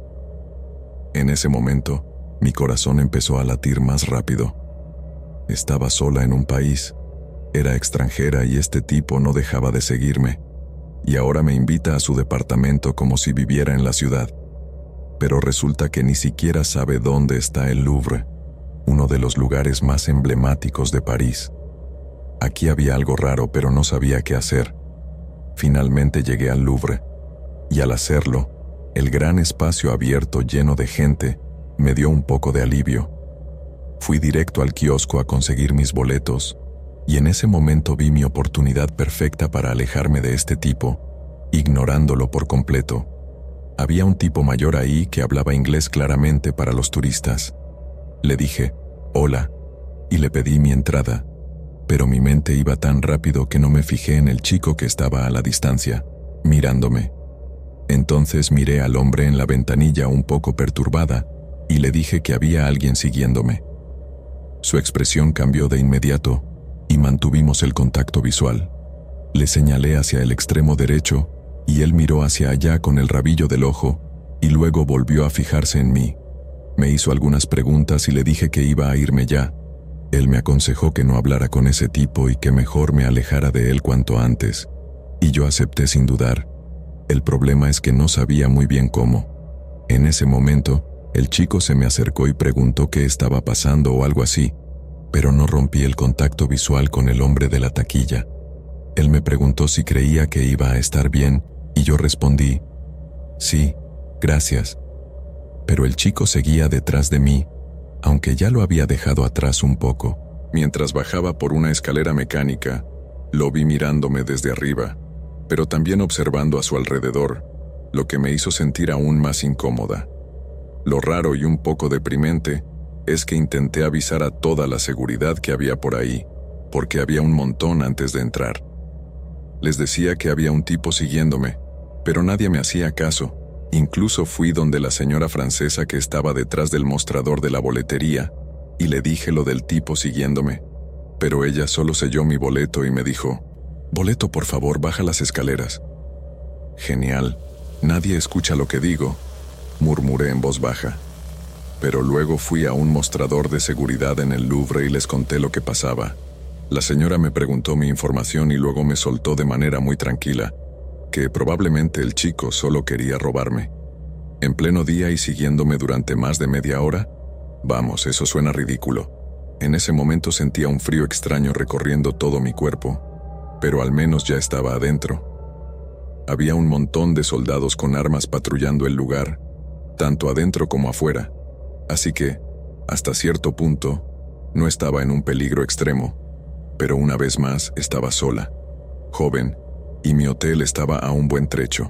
En ese momento, mi corazón empezó a latir más rápido. Estaba sola en un país, era extranjera y este tipo no dejaba de seguirme, y ahora me invita a su departamento como si viviera en la ciudad. Pero resulta que ni siquiera sabe dónde está el Louvre, uno de los lugares más emblemáticos de París. Aquí había algo raro, pero no sabía qué hacer. Finalmente llegué al Louvre, y al hacerlo, el gran espacio abierto lleno de gente me dio un poco de alivio. Fui directo al kiosco a conseguir mis boletos, y en ese momento vi mi oportunidad perfecta para alejarme de este tipo, ignorándolo por completo. Había un tipo mayor ahí que hablaba inglés claramente para los turistas. Le dije, «Hola», y le pedí mi entrada, pero mi mente iba tan rápido que no me fijé en el chico que estaba a la distancia, mirándome. Entonces miré al hombre en la ventanilla un poco perturbada y le dije que había alguien siguiéndome. Su expresión cambió de inmediato y mantuvimos el contacto visual. Le señalé hacia el extremo derecho y él miró hacia allá con el rabillo del ojo y luego volvió a fijarse en mí. Me hizo algunas preguntas y le dije que iba a irme ya. Él me aconsejó que no hablara con ese tipo y que mejor me alejara de él cuanto antes, y yo acepté sin dudar. El problema es que no sabía muy bien cómo. En ese momento, el chico se me acercó y preguntó qué estaba pasando o algo así, pero no rompí el contacto visual con el hombre de la taquilla. Él me preguntó si creía que iba a estar bien y yo respondí, «Sí, gracias». Pero el chico seguía detrás de mí, aunque ya lo había dejado atrás un poco. Mientras bajaba por una escalera mecánica, lo vi mirándome desde arriba, pero también observando a su alrededor, lo que me hizo sentir aún más incómoda. Lo raro y un poco deprimente es que intenté avisar a toda la seguridad que había por ahí, porque había un montón antes de entrar. Les decía que había un tipo siguiéndome, pero nadie me hacía caso, Incluso fui donde la señora francesa que estaba detrás del mostrador de la boletería y le dije lo del tipo siguiéndome, pero ella solo selló mi boleto y me dijo: «Boleto, por favor, baja las escaleras». «Genial, nadie escucha lo que digo», murmuré en voz baja. Pero luego fui a un mostrador de seguridad en el Louvre y les conté lo que pasaba. La señora me preguntó mi información y luego me soltó de manera muy tranquila que probablemente el chico solo quería robarme. En pleno día y siguiéndome durante más de media hora. Vamos, eso suena ridículo. En ese momento sentía un frío extraño recorriendo todo mi cuerpo, pero al menos ya estaba adentro. Había un montón de soldados con armas patrullando el lugar, tanto adentro como afuera, así que, hasta cierto punto, no estaba en un peligro extremo, pero una vez más estaba sola, joven, y mi hotel estaba a un buen trecho.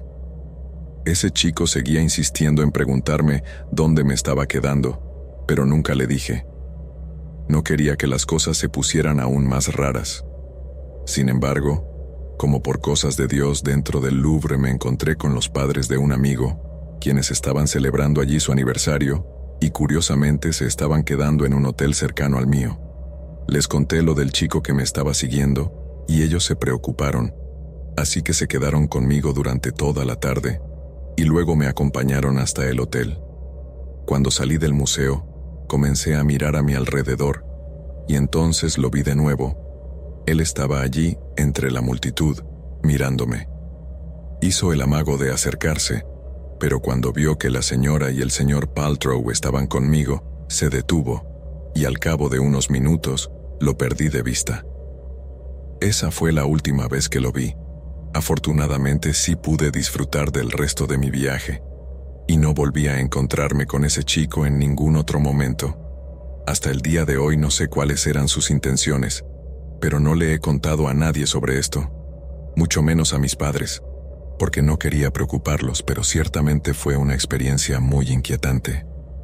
Ese chico seguía insistiendo en preguntarme dónde me estaba quedando, pero nunca le dije. No quería que las cosas se pusieran aún más raras. Sin embargo, como por cosas de Dios, dentro del Louvre me encontré con los padres de un amigo, quienes estaban celebrando allí su aniversario, y curiosamente se estaban quedando en un hotel cercano al mío. Les conté lo del chico que me estaba siguiendo, y ellos se preocuparon, así que se quedaron conmigo durante toda la tarde, y luego me acompañaron hasta el hotel. Cuando salí del museo, comencé a mirar a mi alrededor, y entonces lo vi de nuevo. Él estaba allí, entre la multitud, mirándome. Hizo el amago de acercarse, pero cuando vio que la señora y el señor Paltrow estaban conmigo, se detuvo, y al cabo de unos minutos, lo perdí de vista. Esa fue la última vez que lo vi. Afortunadamente sí pude disfrutar del resto de mi viaje, y no volví a encontrarme con ese chico en ningún otro momento. Hasta el día de hoy no sé cuáles eran sus intenciones, pero no le he contado a nadie sobre esto, mucho menos a mis padres, porque no quería preocuparlos, pero ciertamente fue una experiencia muy inquietante.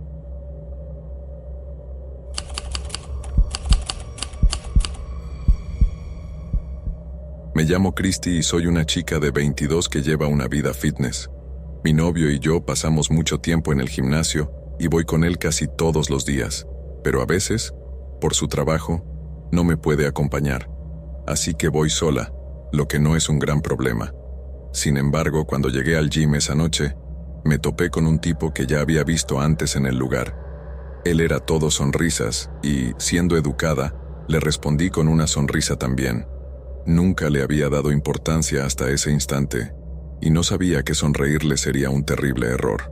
Me llamo Christy y soy una chica de 22 que lleva una vida fitness. Mi novio y yo pasamos mucho tiempo en el gimnasio y voy con él casi todos los días, pero a veces, por su trabajo, no me puede acompañar, así que voy sola, lo que no es un gran problema. Sin embargo, cuando llegué al gym esa noche, me topé con un tipo que ya había visto antes en el lugar. Él era todo sonrisas y, siendo educada, le respondí con una sonrisa también. Nunca le había dado importancia hasta ese instante, y no sabía que sonreírle sería un terrible error.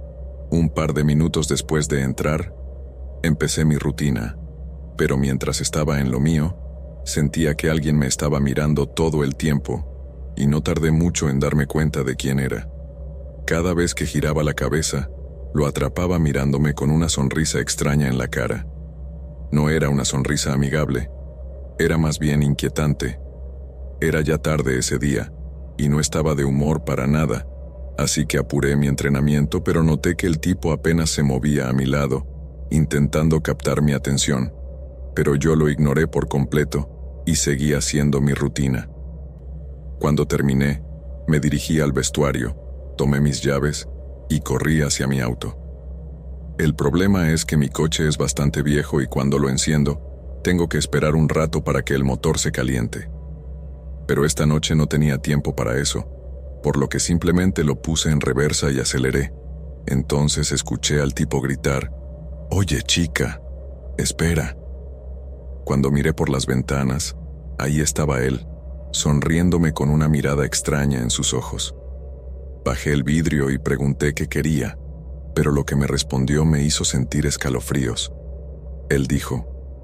Un par de minutos después de entrar, empecé mi rutina, pero mientras estaba en lo mío, sentía que alguien me estaba mirando todo el tiempo, y no tardé mucho en darme cuenta de quién era. Cada vez que giraba la cabeza, lo atrapaba mirándome con una sonrisa extraña en la cara. No era una sonrisa amigable, era más bien inquietante. Era ya tarde ese día, y no estaba de humor para nada, así que apuré mi entrenamiento, pero noté que el tipo apenas se movía a mi lado, intentando captar mi atención, pero yo lo ignoré por completo y seguí haciendo mi rutina. Cuando terminé, me dirigí al vestuario, tomé mis llaves y corrí hacia mi auto. El problema es que mi coche es bastante viejo y cuando lo enciendo, tengo que esperar un rato para que el motor se caliente. Pero esta noche no tenía tiempo para eso, por lo que simplemente lo puse en reversa y aceleré. Entonces escuché al tipo gritar: «Oye, chica, espera». Cuando miré por las ventanas, ahí estaba él, sonriéndome con una mirada extraña en sus ojos. Bajé el vidrio y pregunté qué quería, pero lo que me respondió me hizo sentir escalofríos. Él dijo: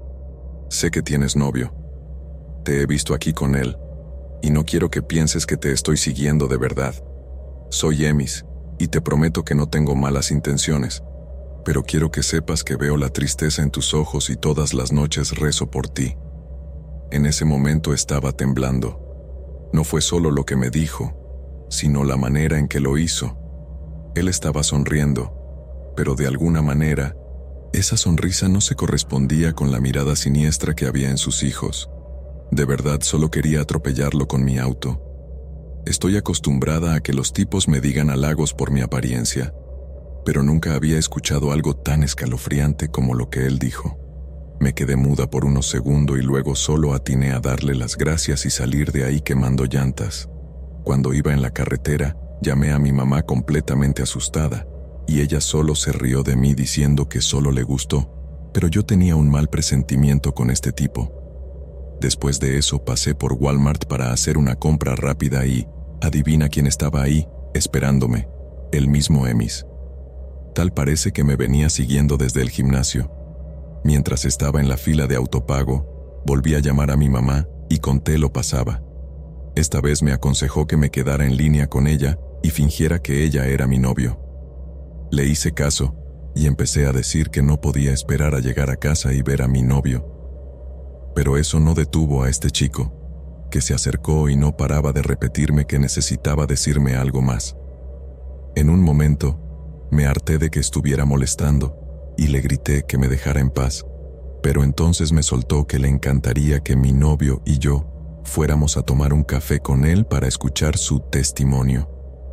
«Sé que tienes novio. Te he visto aquí con él, y no quiero que pienses que te estoy siguiendo de verdad. Soy Emis, y te prometo que no tengo malas intenciones, pero quiero que sepas que veo la tristeza en tus ojos y todas las noches rezo por ti». En ese momento estaba temblando. No fue solo lo que me dijo, sino la manera en que lo hizo. Él estaba sonriendo, pero de alguna manera, esa sonrisa no se correspondía con la mirada siniestra que había en sus ojos. De verdad solo quería atropellarlo con mi auto. Estoy acostumbrada a que los tipos me digan halagos por mi apariencia, pero nunca había escuchado algo tan escalofriante como lo que él dijo. Me quedé muda por unos segundos y luego solo atiné a darle las gracias y salir de ahí quemando llantas. Cuando iba en la carretera, llamé a mi mamá completamente asustada, y ella solo se rió de mí diciendo que solo le gustó, pero yo tenía un mal presentimiento con este tipo. Después de eso pasé por Walmart para hacer una compra rápida y, adivina quién estaba ahí, esperándome, el mismo Emis. Tal parece que me venía siguiendo desde el gimnasio. Mientras estaba en la fila de autopago, volví a llamar a mi mamá y conté lo pasaba. Esta vez me aconsejó que me quedara en línea con ella y fingiera que ella era mi novio. Le hice caso y empecé a decir que no podía esperar a llegar a casa y ver a mi novio. Pero eso no detuvo a este chico, que se acercó y no paraba de repetirme que necesitaba decirme algo más. En un momento, me harté de que estuviera molestando y le grité que me dejara en paz, pero entonces me soltó que le encantaría que mi novio y yo fuéramos a tomar un café con él para escuchar su testimonio.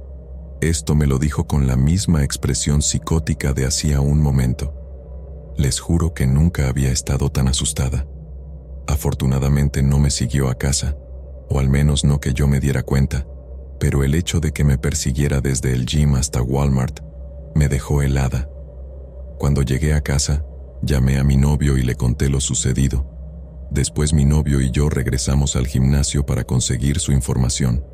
Esto me lo dijo con la misma expresión psicótica de hacía un momento. Les juro que nunca había estado tan asustada. Afortunadamente no me siguió a casa, o al menos no que yo me diera cuenta, pero el hecho de que me persiguiera desde el gym hasta Walmart me dejó helada. Cuando llegué a casa, llamé a mi novio y le conté lo sucedido. Después mi novio y yo regresamos al gimnasio para conseguir su información.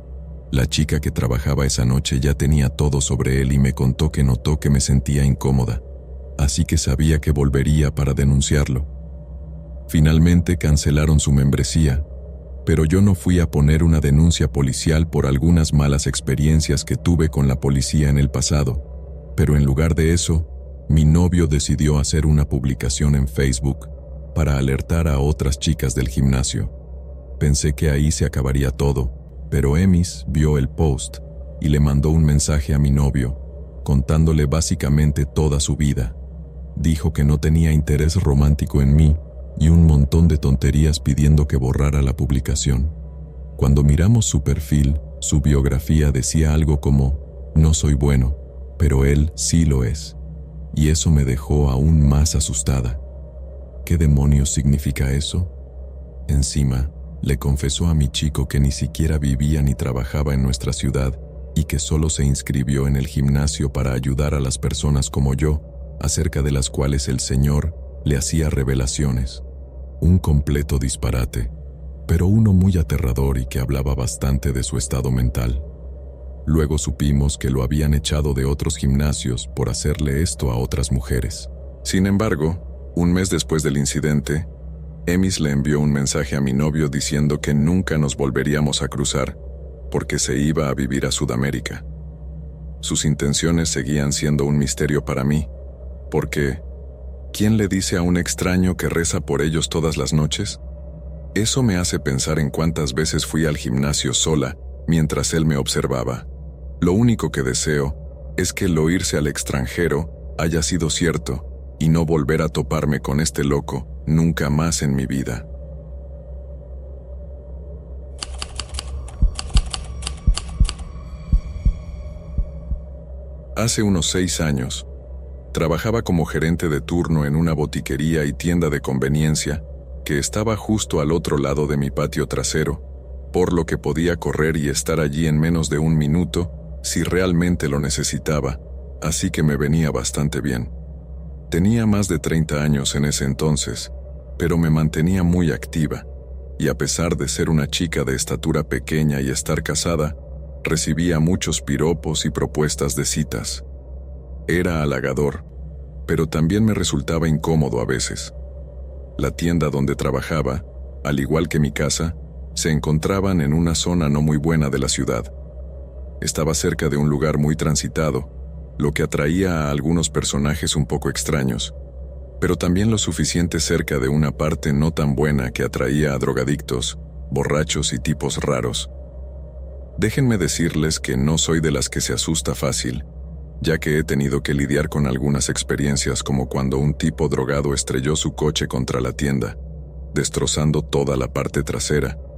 La chica que trabajaba esa noche ya tenía todo sobre él y me contó que notó que me sentía incómoda, así que sabía que volvería para denunciarlo. Finalmente cancelaron su membresía, pero yo no fui a poner una denuncia policial por algunas malas experiencias que tuve con la policía en el pasado, pero en lugar de eso, mi novio decidió hacer una publicación en Facebook para alertar a otras chicas del gimnasio. Pensé que ahí se acabaría todo, pero Emis vio el post y le mandó un mensaje a mi novio, contándole básicamente toda su vida. Dijo que no tenía interés romántico en mí y un montón de tonterías pidiendo que borrara la publicación. Cuando miramos su perfil, su biografía decía algo como, no soy bueno, pero él sí lo es. Y eso me dejó aún más asustada. ¿Qué demonios significa eso? Encima, le confesó a mi chico que ni siquiera vivía ni trabajaba en nuestra ciudad y que solo se inscribió en el gimnasio para ayudar a las personas como yo, acerca de las cuales el Señor le hacía revelaciones. Un completo disparate, pero uno muy aterrador y que hablaba bastante de su estado mental. Luego supimos que lo habían echado de otros gimnasios por hacerle esto a otras mujeres. Sin embargo, un mes después del incidente, Emis le envió un mensaje a mi novio diciendo que nunca nos volveríamos a cruzar, porque se iba a vivir a Sudamérica. Sus intenciones seguían siendo un misterio para mí, porque ¿quién le dice a un extraño que reza por ellos todas las noches? Eso me hace pensar en cuántas veces fui al gimnasio sola mientras él me observaba. Lo único que deseo es que el irse al extranjero haya sido cierto y no volver a toparme con este loco nunca más en mi vida. Hace unos 6 años, trabajaba como gerente de turno en una botiquería y tienda de conveniencia que estaba justo al otro lado de mi patio trasero, por lo que podía correr y estar allí en menos de un minuto si realmente lo necesitaba, así que me venía bastante bien. Tenía más de 30 años en ese entonces, pero me mantenía muy activa, y a pesar de ser una chica de estatura pequeña y estar casada, recibía muchos piropos y propuestas de citas. Era halagador, pero también me resultaba incómodo a veces. La tienda donde trabajaba, al igual que mi casa, se encontraban en una zona no muy buena de la ciudad. Estaba cerca de un lugar muy transitado, lo que atraía a algunos personajes un poco extraños, pero también lo suficiente cerca de una parte no tan buena que atraía a drogadictos, borrachos y tipos raros. Déjenme decirles que no soy de las que se asusta fácil, ya que he tenido que lidiar con algunas experiencias como cuando un tipo drogado estrelló su coche contra la tienda, destrozando toda la parte trasera,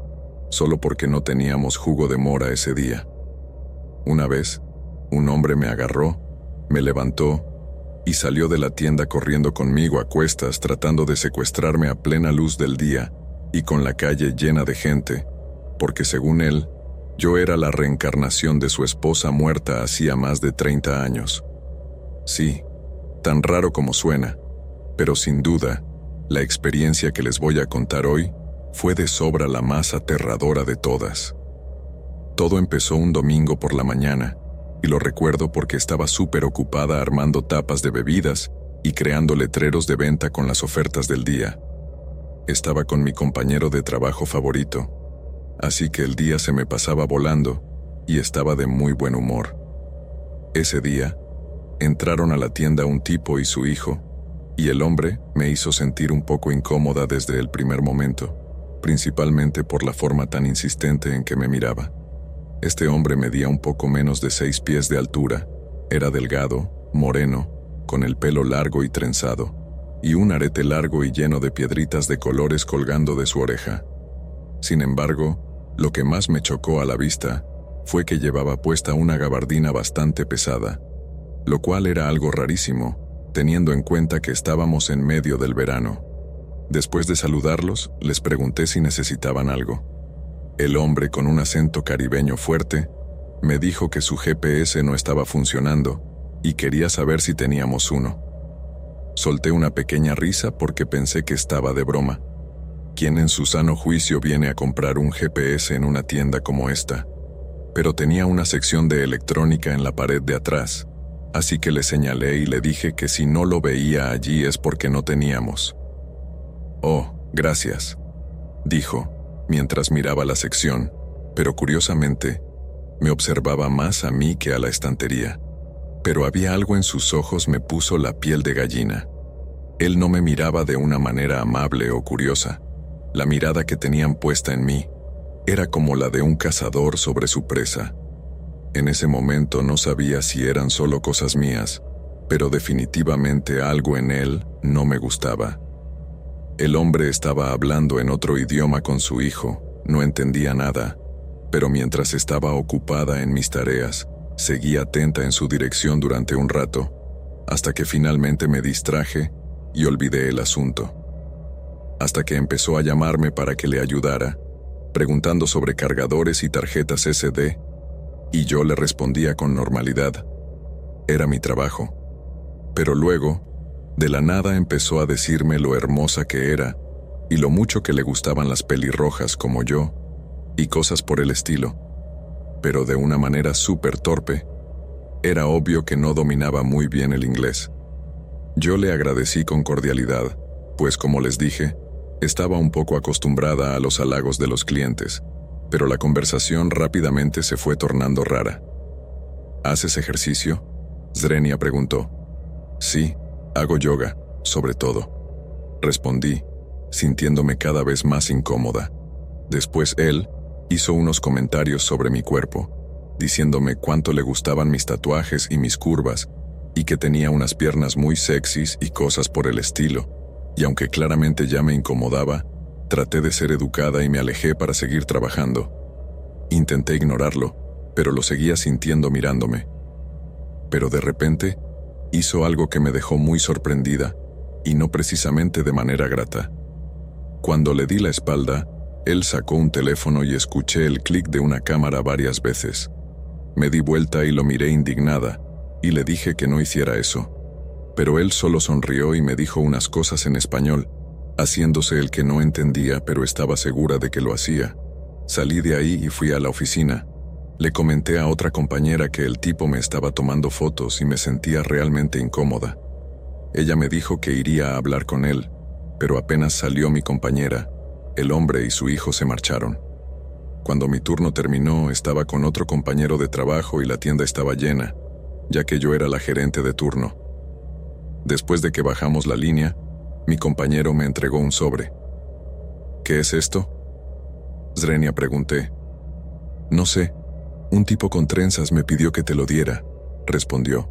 solo porque no teníamos jugo de mora ese día. Una vez, un hombre me agarró, me levantó y salió de la tienda corriendo conmigo a cuestas tratando de secuestrarme a plena luz del día y con la calle llena de gente, porque según él, yo era la reencarnación de su esposa muerta hacía más de 30 años. Sí, tan raro como suena, pero sin duda, la experiencia que les voy a contar hoy fue de sobra la más aterradora de todas. Todo empezó un domingo por la mañana, y lo recuerdo porque estaba súper ocupada armando tapas de bebidas y creando letreros de venta con las ofertas del día. Estaba con mi compañero de trabajo favorito, así que el día se me pasaba volando y estaba de muy buen humor. Ese día, entraron a la tienda un tipo y su hijo, y el hombre me hizo sentir un poco incómoda desde el primer momento, principalmente por la forma tan insistente en que me miraba. Este hombre medía un poco menos de 6 pies de altura, era delgado, moreno, con el pelo largo y trenzado, y un arete largo y lleno de piedritas de colores colgando de su oreja. Sin embargo, lo que más me chocó a la vista fue que llevaba puesta una gabardina bastante pesada, lo cual era algo rarísimo, teniendo en cuenta que estábamos en medio del verano. Después de saludarlos, les pregunté si necesitaban algo. El hombre, con un acento caribeño fuerte, me dijo que su GPS no estaba funcionando y quería saber si teníamos uno. Solté una pequeña risa porque pensé que estaba de broma. ¿Quién en su sano juicio viene a comprar un GPS en una tienda como esta? Pero tenía una sección de electrónica en la pared de atrás, así que le señalé y le dije que si no lo veía allí es porque no teníamos. «Oh, gracias», dijo, mientras miraba la sección, pero curiosamente, me observaba más a mí que a la estantería. Pero había algo en sus ojos me puso la piel de gallina. Él no me miraba de una manera amable o curiosa. La mirada que tenían puesta en mí era como la de un cazador sobre su presa. En ese momento no sabía si eran solo cosas mías, pero definitivamente algo en él no me gustaba. El hombre estaba hablando en otro idioma con su hijo, no entendía nada, pero mientras estaba ocupada en mis tareas, seguí atenta en su dirección durante un rato, hasta que finalmente me distraje y olvidé el asunto. Hasta que empezó a llamarme para que le ayudara, preguntando sobre cargadores y tarjetas SD, y yo le respondía con normalidad. Era mi trabajo. Pero luego, de la nada empezó a decirme lo hermosa que era y lo mucho que le gustaban las pelirrojas como yo y cosas por el estilo, pero de una manera súper torpe. Era obvio que no dominaba muy bien el inglés. Yo le agradecí con cordialidad, pues como les dije, estaba un poco acostumbrada a los halagos de los clientes, pero la conversación rápidamente se fue tornando rara. ¿Haces ejercicio?, Zrenia preguntó. Sí, hago yoga, sobre todo, respondí, sintiéndome cada vez más incómoda. Después él hizo unos comentarios sobre mi cuerpo, diciéndome cuánto le gustaban mis tatuajes y mis curvas, y que tenía unas piernas muy sexys y cosas por el estilo, y aunque claramente ya me incomodaba, traté de ser educada y me alejé para seguir trabajando. Intenté ignorarlo, pero lo seguía sintiendo mirándome. Pero de repente, hizo algo que me dejó muy sorprendida, y no precisamente de manera grata. Cuando le di la espalda, él sacó un teléfono y escuché el clic de una cámara varias veces. Me di vuelta y lo miré indignada, y le dije que no hiciera eso. Pero él solo sonrió y me dijo unas cosas en español, haciéndose el que no entendía, pero estaba segura de que lo hacía. Salí de ahí y fui a la oficina. Le comenté a otra compañera que el tipo me estaba tomando fotos y me sentía realmente incómoda. Ella me dijo que iría a hablar con él, pero apenas salió mi compañera, el hombre y su hijo se marcharon. Cuando mi turno terminó, estaba con otro compañero de trabajo y la tienda estaba llena, ya que yo era la gerente de turno. Después de que bajamos la línea, mi compañero me entregó un sobre. ¿Qué es esto?, Zrenia pregunté. No sé. Un tipo con trenzas me pidió que te lo diera, respondió.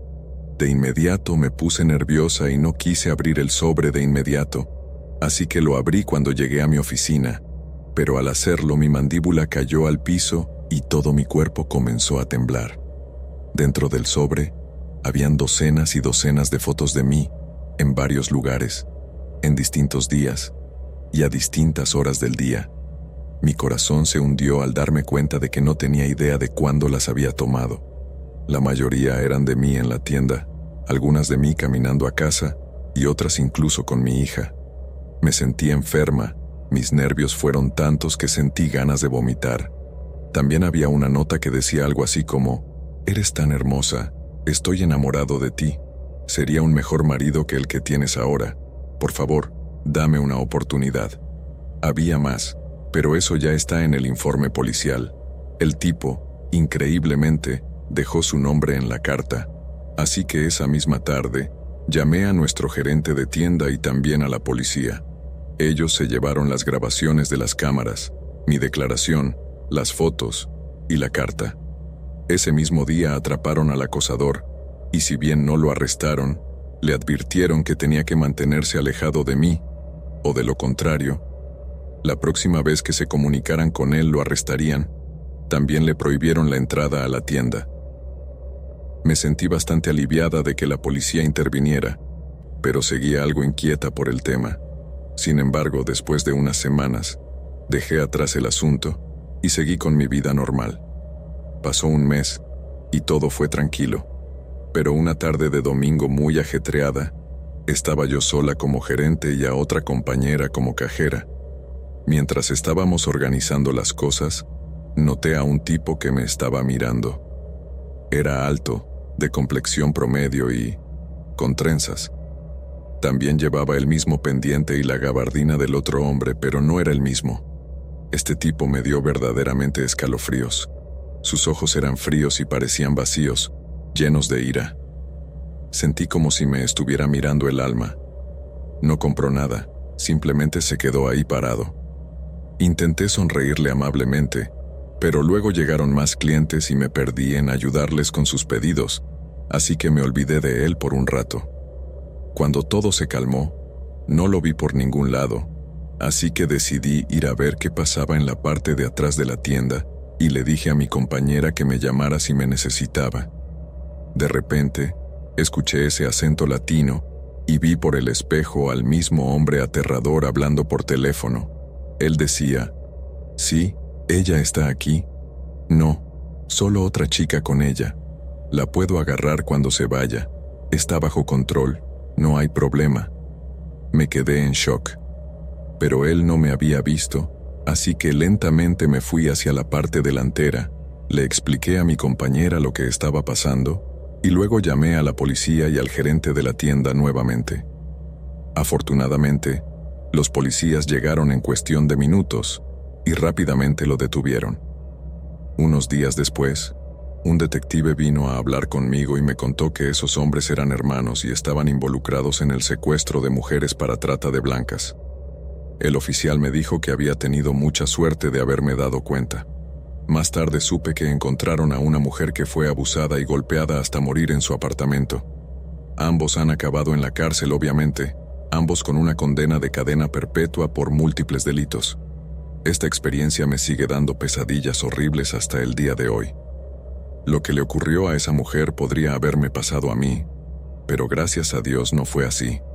De inmediato me puse nerviosa y no quise abrir el sobre de inmediato, así que lo abrí cuando llegué a mi oficina, pero al hacerlo mi mandíbula cayó al piso y todo mi cuerpo comenzó a temblar. Dentro del sobre, habían docenas y docenas de fotos de mí, en varios lugares, en distintos días y a distintas horas del día. Mi corazón se hundió al darme cuenta de que no tenía idea de cuándo las había tomado. La mayoría eran de mí en la tienda, algunas de mí caminando a casa y otras incluso con mi hija. Me sentí enferma, mis nervios fueron tantos que sentí ganas de vomitar. También había una nota que decía algo así como: «Eres tan hermosa, estoy enamorado de ti, sería un mejor marido que el que tienes ahora, por favor, dame una oportunidad». Había más, pero eso ya está en el informe policial. El tipo, increíblemente, dejó su nombre en la carta, así que esa misma tarde, llamé a nuestro gerente de tienda y también a la policía. Ellos se llevaron las grabaciones de las cámaras, mi declaración, las fotos y la carta. Ese mismo día atraparon al acosador, y si bien no lo arrestaron, le advirtieron que tenía que mantenerse alejado de mí, o de lo contrario, la próxima vez que se comunicaran con él lo arrestarían. También le prohibieron la entrada a la tienda. Me sentí bastante aliviada de que la policía interviniera, pero seguía algo inquieta por el tema. Sin embargo, después de unas semanas, dejé atrás el asunto y seguí con mi vida normal. Pasó un mes y todo fue tranquilo, pero una tarde de domingo muy ajetreada, estaba yo sola como gerente y a otra compañera como cajera. Mientras estábamos organizando las cosas, noté a un tipo que me estaba mirando. Era alto, de complexión promedio y con trenzas. También llevaba el mismo pendiente y la gabardina del otro hombre, pero no era el mismo. Este tipo me dio verdaderamente escalofríos. Sus ojos eran fríos y parecían vacíos, llenos de ira. Sentí como si me estuviera mirando el alma. No compró nada, simplemente se quedó ahí parado. Intenté sonreírle amablemente, pero luego llegaron más clientes y me perdí en ayudarles con sus pedidos, así que me olvidé de él por un rato. Cuando todo se calmó, no lo vi por ningún lado, así que decidí ir a ver qué pasaba en la parte de atrás de la tienda y le dije a mi compañera que me llamara si me necesitaba. De repente, escuché ese acento latino y vi por el espejo al mismo hombre aterrador hablando por teléfono. Él decía: «Sí, ella está aquí». «No, solo otra chica con ella. La puedo agarrar cuando se vaya. Está bajo control, no hay problema». Me quedé en shock. Pero él no me había visto, así que lentamente me fui hacia la parte delantera, le expliqué a mi compañera lo que estaba pasando, y luego llamé a la policía y al gerente de la tienda nuevamente. Afortunadamente, los policías llegaron en cuestión de minutos y rápidamente lo detuvieron. Unos días después, un detective vino a hablar conmigo y me contó que esos hombres eran hermanos y estaban involucrados en el secuestro de mujeres para trata de blancas. El oficial me dijo que había tenido mucha suerte de haberme dado cuenta. Más tarde supe que encontraron a una mujer que fue abusada y golpeada hasta morir en su apartamento. Ambos han acabado en la cárcel, obviamente, ambos con una condena de cadena perpetua por múltiples delitos. Esta experiencia me sigue dando pesadillas horribles hasta el día de hoy. Lo que le ocurrió a esa mujer podría haberme pasado a mí, pero gracias a Dios no fue así.